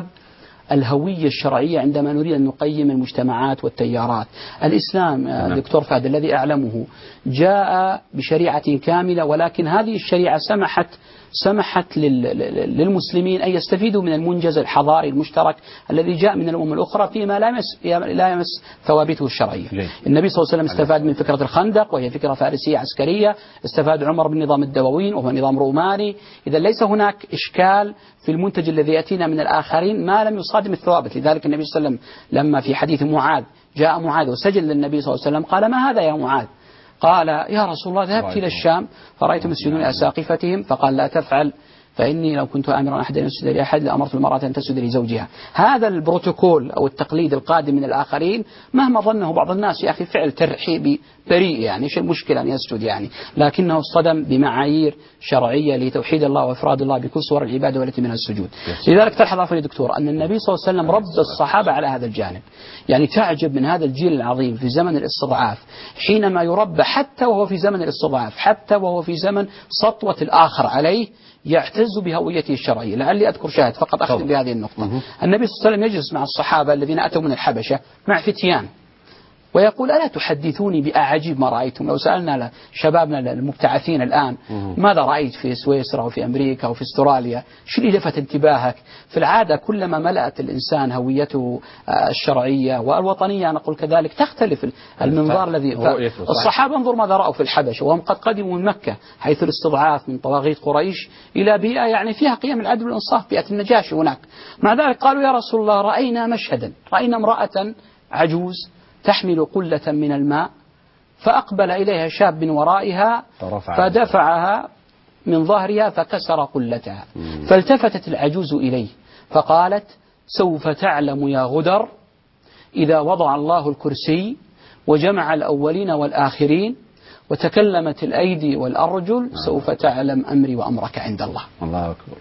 الهوية الشرعية عندما نريد أن نقيم المجتمعات والتيارات. الإسلام دكتور فهد الذي أعلمه جاء بشريعة كاملة، ولكن هذه الشريعة سمحت سمحت للمسلمين أن يستفيدوا من المنجز الحضاري المشترك الذي جاء من الأمم الأخرى فيما لا يمس لا يمس ثوابته الشرعية. النبي صلى الله عليه وسلم استفاد من فكرة الخندق وهي فكرة فارسية عسكرية، استفاد عمر بالنظام الدواوين وهو نظام روماني. إذا ليس هناك إشكال في المنتج الذي يأتينا من الآخرين ما لم يصادم الثوابت. لذلك النبي صلى الله عليه وسلم لما في حديث معاذ جاء معاذ وسجد للنبي صلى الله عليه وسلم قال ما هذا يا معاذ؟ قال يا رسول الله ذهبت إلى الشام فرأيت مسجدون إلى ساقفتهم، فقال لا تفعل فإني لو كنت آمرا أحد أن يسجد لأحد لأمرت المرأة أن تسجد لزوجها. هذا البروتوكول أو التقليد القادم من الآخرين مهما ظنه بعض الناس يا أخي فعل ترحيبي بريء، يعني إيش المشكلة أن يسجد يعني، لكنه اصطدم بمعايير شرعية لتوحيد الله وإفراد الله بكل صور العبادة والتي منها السجود. لذلك تلحظ أخي دكتور أن النبي صلى الله عليه وسلم ربى الصحابة على هذا الجانب. يعني تعجب من هذا الجيل العظيم في زمن الاستضعاف حينما يربى حتى وهو في زمن الاستضعاف، حتى وهو في زمن سطوة الآخر عليه يعتز بهويته الشرعية. لعلي أذكر شاهد فقط أختم بهذه النقطة. النبي صلى الله عليه وسلم يجلس مع الصحابة الذين أتوا من الحبشة مع فتيان ويقول ألا تحدثوني بأعجيب ما رأيتم. لو سألنا شبابنا المبتعثين الآن ماذا رأيت في سويسرا وفي أمريكا وفي استراليا، شو اللي لفت انتباهك؟ في العادة كلما ملأت الإنسان هويته الشرعية والوطنية نقول كذلك تختلف المنظار الذي الصحابة انظر ماذا رأوا في الحبشة وهم قد قدموا من مكة حيث الاستضعاف من طواغيت قريش إلى بيئة يعني فيها قيم العدل والإنصاف، بيئة النجاشي هناك. مع ذلك قالوا يا رسول الله رأينا مشهدا، رأينا امرأة عجوز تحمل قلة من الماء فأقبل إليها شاب من ورائها فدفعها من ظهرها فكسر قلتها، فالتفتت العجوز إليه فقالت سوف تعلم يا غدر إذا وضع الله الكرسي وجمع الأولين والآخرين وتكلمت الأيدي والأرجل سوف تعلم أمري وأمرك عند الله. الله أكبر.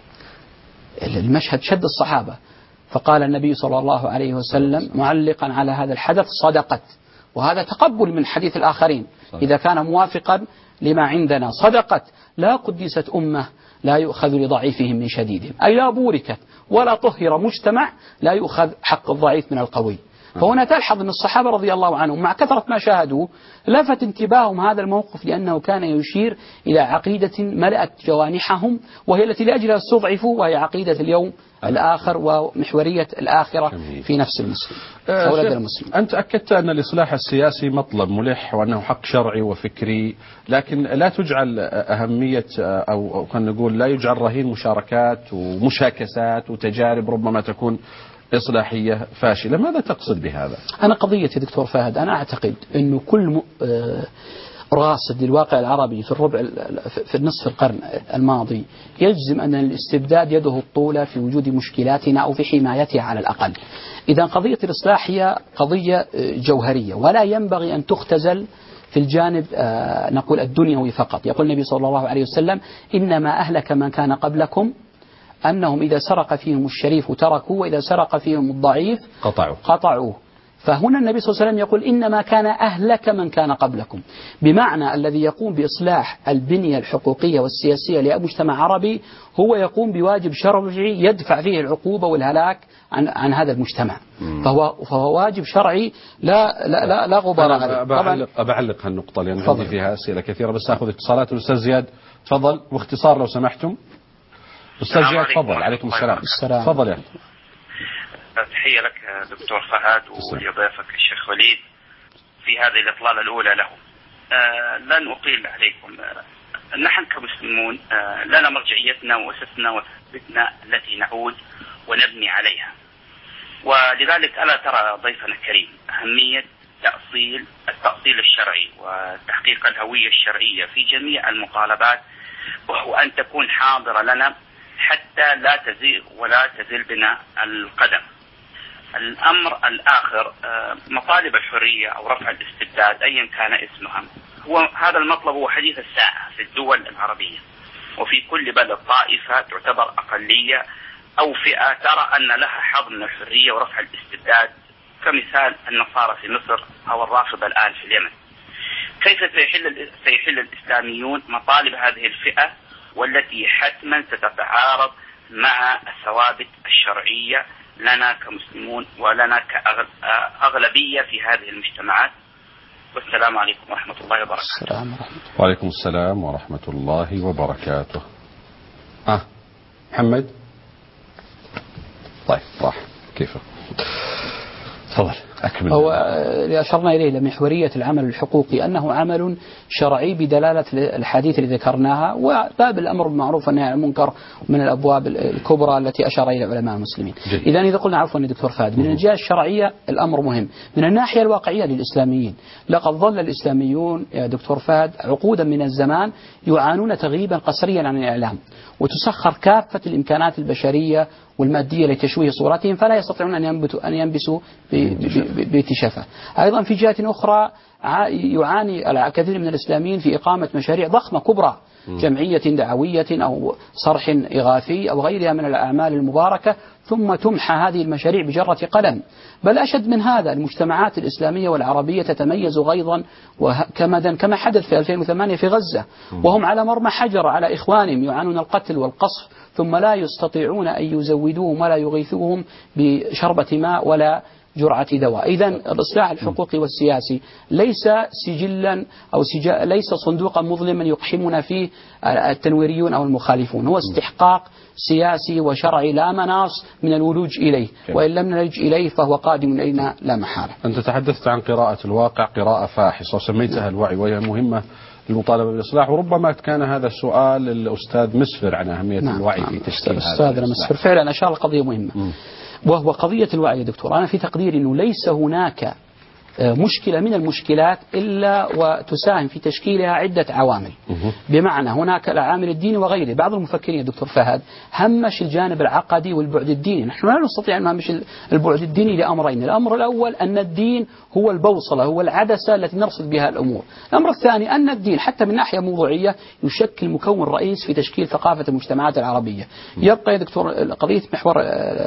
المشهد شد الصحابة، فقال النبي صلى الله عليه وسلم معلقا على هذا الحدث صدقت، وهذا تقبل من حديث الآخرين إذا كان موافقا لما عندنا، صدقت لا قدست أمة لا يؤخذ لضعيفهم من شديدهم، أي لا بوركت ولا طهر مجتمع لا يؤخذ حق الضعيف من القوي. فهنا تلحظ أن الصحابة رضي الله عنهم مع كثرة ما شاهدوا لفت انتباههم هذا الموقف لأنه كان يشير إلى عقيدة ملأت جوانحهم وهي التي لأجلها استضعفوا، وهي عقيدة اليوم الآخر ومحورية الآخرة في نفس المسلم أولاد المسلم. أنت أكدت أن الإصلاح السياسي مطلب ملح وأنه حق شرعي وفكري، لكن لا تجعل أهمية أو خلينا نقول لا يجعل رهين مشاركات ومشاكسات وتجارب ربما تكون إصلاحية فاشلة. ماذا تقصد بهذا؟ أنا قضيتي دكتور فهد أنا أعتقد أنه كل راصد للواقع العربي في الربع في النصف القرن الماضي يجزم أن الاستبداد يده الطولة في وجود مشكلاتنا أو في حمايتها على الأقل. إذا قضية الإصلاح هي قضية جوهرية ولا ينبغي أن تختزل في الجانب نقول الدنيوي فقط. يقول النبي صلى الله عليه وسلم إنما أهلك من كان قبلكم أنهم إذا سرق فيهم الشريف تركوا وإذا سرق فيهم الضعيف قطعوا قطعوه. فهنا النبي صلى الله عليه وسلم يقول إنما كان أهلك من كان قبلكم، بمعنى الذي يقوم بإصلاح البنية الحقوقية والسياسية لمجتمع عربي هو يقوم بواجب شرعي يدفع فيه العقوبة والهلاك عن عن هذا المجتمع. فهو فهو واجب شرعي لا لا لا, لا غبار عليه. بعلق بعلق هالنقطة لأن عندي فيها أسئلة كثيرة، بس أخذ اتصالات. الأستاذ زياد تفضل باختصار لو سمحتم. أستاذ زياد تفضل. عليكم السلام. السلام. تفضل يا تحية لك دكتور فهد ولضيفك الشيخ وليد في هذه الإطلالة الأولى له. آه لن أطيل عليكم. آه نحن كمسلمون آه لنا مرجعيتنا وأسسنا وثبتنا التي نعود ونبني عليها، ولذلك ألا ترى ضيفنا الكريم أهمية تأصيل التأصيل الشرعي وتحقيق الهوية الشرعية في جميع المطالبات، وهو أن تكون حاضرة لنا حتى لا تزيغ ولا تزل بنا القدم. الأمر الآخر مطالب الحرية أو رفع الاستبداد أيا كان اسمها، هو هذا المطلب هو حديث الساعة في الدول العربية، وفي كل بلد طائفة تعتبر أقلية أو فئة ترى أن لها حظ من الحرية ورفع الاستبداد، كمثال النصارى في مصر أو الرافضة الآن في اليمن. كيف سيحل, سيحل الإسلاميون مطالب هذه الفئة والتي حتما ستتعارض مع الثوابت الشرعية لنا كمسلمون ولنا كأغلبية في هذه المجتمعات؟ والسلام عليكم ورحمة الله وبركاته. السلام ورحمة الله. وعليكم السلام ورحمة الله وبركاته. آه محمد طيب راح كيف تفضل. هو اللي أشرنا إليه لمحورية العمل الحقوقي أنه عمل شرعي بدلالة الحديث اللي ذكرناها، وباب الأمر بالمعروف والنهي عن المنكر من الأبواب الكبرى التي أشار إليها علماء المسلمين. إذا إذا قلنا عفوا يا دكتور فهد، من الجهة الشرعية الأمر مهم، من الناحية الواقعية للإسلاميين لقد ظل الإسلاميون يا دكتور فهد عقودا من الزمان يعانون تغييبا قسريا عن الإعلام، وتسخر كافة الإمكانات البشرية والمادية لتشويه صورتهم، فلا يستطيعون أن ينبتوا أن ينبسوا بتشفى. أيضا في جهة أخرى يعاني الكثير من الإسلاميين في إقامة مشاريع ضخمة كبرى، جمعية دعوية أو صرح إغاثي أو غيرها من الأعمال المباركة، ثم تمحى هذه المشاريع بجرة قلم. بل أشد من هذا، المجتمعات الإسلامية والعربية تتميز غيظا وكمدا كما حدث في ألفين وثمانية في غزة، وهم على مرمى حجر على إخوانهم يعانون القتل والقصف، ثم لا يستطيعون أن يزودوهم ولا يغيثوهم بشربة ماء ولا جرعة دواء. إذن الإصلاح الحقوقي والسياسي ليس سجلا أو سجا ليس صندوقا مظلما يقحمنا فيه التنويريون أو المخالفون، هو استحقاق سياسي وشرعي لا مناص من الولوج إليه، وإن لم نلج إليه فهو قادم إلينا لا محالة. أنت تحدثت عن قراءة الواقع قراءة فاحصة وسميتها الوعي، وهي مهمة المطالبة بالإصلاح، وربما كان هذا السؤال للأستاذ مسفر عن أهمية نعم الوعي نعم في تشكيل هذا أستاذنا مسفر فعلا أشار القضية مهمة م. وهو قضية الوعي يا دكتور. أنا في تقديري أنه ليس هناك مشكلة من المشكلات إلا وتساهم في تشكيلها عدة عوامل. بمعنى هناك العامل الديني وغيره. بعض المفكرين يا دكتور فهد همش الجانب العقدي والبعد الديني، نحن لا نستطيع أن نهمش البعد الديني لأمرين. الأمر الأول أن الدين هو البوصلة، هو العدسة التي نرصد بها الأمور. الأمر الثاني أن الدين حتى من ناحية موضوعية يشكل مكون رئيس في تشكيل ثقافة المجتمعات العربية. يبقى يا دكتور قضية محور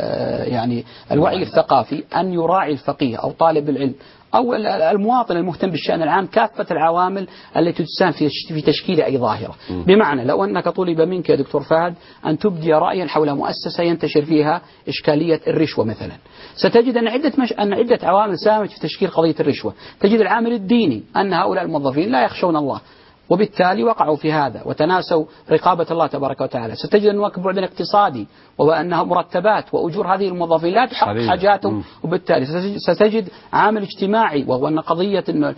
يعني الوعي الثقافي أن يراعي الفقيه أو طالب العلم أو المواطن المهتم بالشأن العام كافة العوامل التي تساهم في تشكيل أي ظاهرة. بمعنى لو أنك طلب منك يا دكتور فهد أن تبدي رأيا حول مؤسسة ينتشر فيها إشكالية الرشوة مثلا، ستجد أن عدة مش... أن عدة عوامل ساهمت في تشكيل قضية الرشوة. تجد العامل الديني أن هؤلاء الموظفين لا يخشون الله، وبالتالي وقعوا في هذا وتناسوا رقابة الله تبارك وتعالى. ستجد أن هناك بعد اقتصادي، وأنها مرتبات وأجور هذه الموظفين لا تحقق حاجاتهم، وبالتالي ستجد عامل اجتماعي، وهو أن قضية أن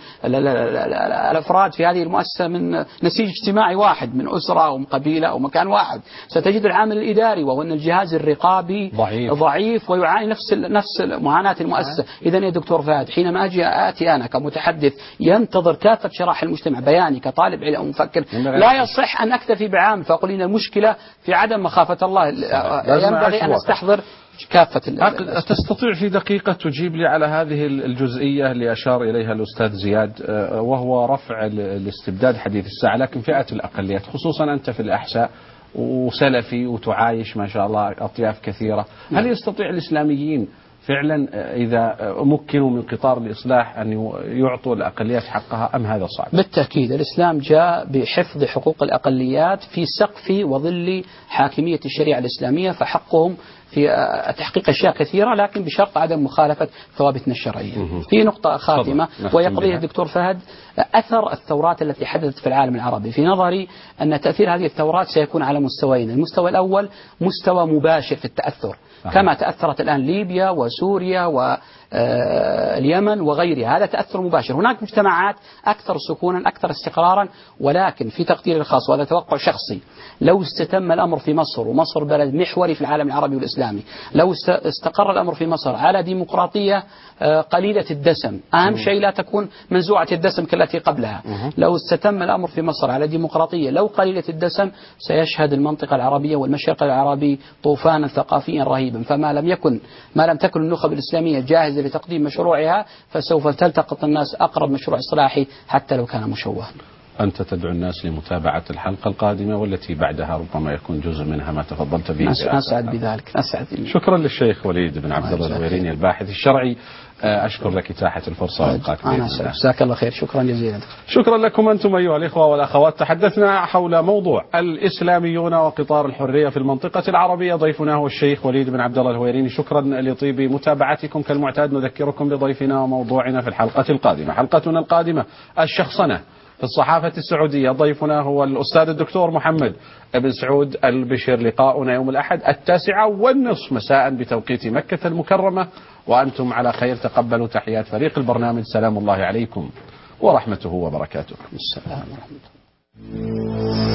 الأفراد في هذه المؤسسة من نسيج اجتماعي واحد، من أسرة أو من قبيلة أو مكان واحد. ستجد العامل الإداري، وهو أن الجهاز الرقابي ضعيف, ضعيف ويعاني نفس نفس معاناة المؤسسة. إذا يا دكتور فهد حينما أجي آتي أنا كمتحدث ينتظر كافة شرائح المجتمع بياني كطالب علم أو مفكر، لا يصح أن أكتفي بعام فأقول إن المشكلة في عدم مخافة الله. ينبغي أن أستحضر كافة. تستطيع في دقيقة تجيب لي على هذه الجزئية اللي أشار إليها الأستاذ زياد، وهو رفع الاستبداد حديث الساعة، لكن فئة الأقليات خصوصا أنت في الأحساء وسلفي وتعايش ما شاء الله أطياف كثيرة، هل يستطيع الإسلاميين فعلا إذا مكنوا من قطار الإصلاح أن يعطوا الأقليات حقها، أم هذا صعب؟ بالتأكيد الإسلام جاء بحفظ حقوق الأقليات في سقف وظل حاكمية الشريعة الإسلامية، فحقهم في تحقيق أشياء كثيرة لكن بشرط عدم مخالفة ثوابتنا الشرعية. في نقطة خاتمة وهي قضية الدكتور فهد، أثر الثورات التي حدثت في العالم العربي. في نظري أن تأثير هذه الثورات سيكون على مستويين. المستوى الأول مستوى مباشر في التأثر، كما تأثرت الآن ليبيا وسوريا واليمن وغيرها، هذا تأثر مباشر. هناك مجتمعات أكثر سكونا أكثر استقرارا، ولكن في تقديري الخاص وهذا توقع شخصي، لو استتم الأمر في مصر، ومصر بلد محوري في العالم العربي والإسلامي، لو استقر الأمر في مصر على ديمقراطية قليلة الدسم، أهم شيء لا تكون منزوعة الدسم كالتي قبلها، لو استتم الأمر في مصر على ديمقراطية لو قليلة الدسم، سيشهد المنطقة العربية والمشرق العربي طوفانا ثقافيا رهيبا. فما لم يكن ما لم تكن النخب الإسلامية جاهزة لتقديم مشروعها، فسوف تلتقط الناس أقرب مشروع إصلاحي حتى لو كان مشوها. أنت تدعو الناس لمتابعة الحلقة القادمة والتي بعدها ربما يكون جزء منها ما تفضلت به. نسعد بذلك. نسعد. شكرا للشيخ وليد بن عبد الله الهويريني الباحث الشرعي، أشكر لك إتاحة الفرصة والقاك بإذن الله. جزاك الله خير. شكرا جزيلا. شكرا لكم أنتم أيها الإخوة والأخوات. تحدثنا حول موضوع الإسلاميون وقطار الحرية في المنطقة العربية. ضيفنا هو الشيخ وليد بن عبد الله الهويريني. شكرا لطيب متابعتكم. كالمعتاد نذكركم بضيفنا وموضوعنا في الحلقة القادمة. حلقتنا القادمة الشخصنة في الصحافة السعودية. ضيفنا هو الأستاذ الدكتور محمد بن سعود البشر. لقاؤنا يوم الأحد التاسعة والنصف مساء بتوقيت مكة المكرمة، وأنتم على خير. تقبلوا تحيات فريق البرنامج. سلام الله عليكم ورحمته وبركاته. السلام ورحمة الله.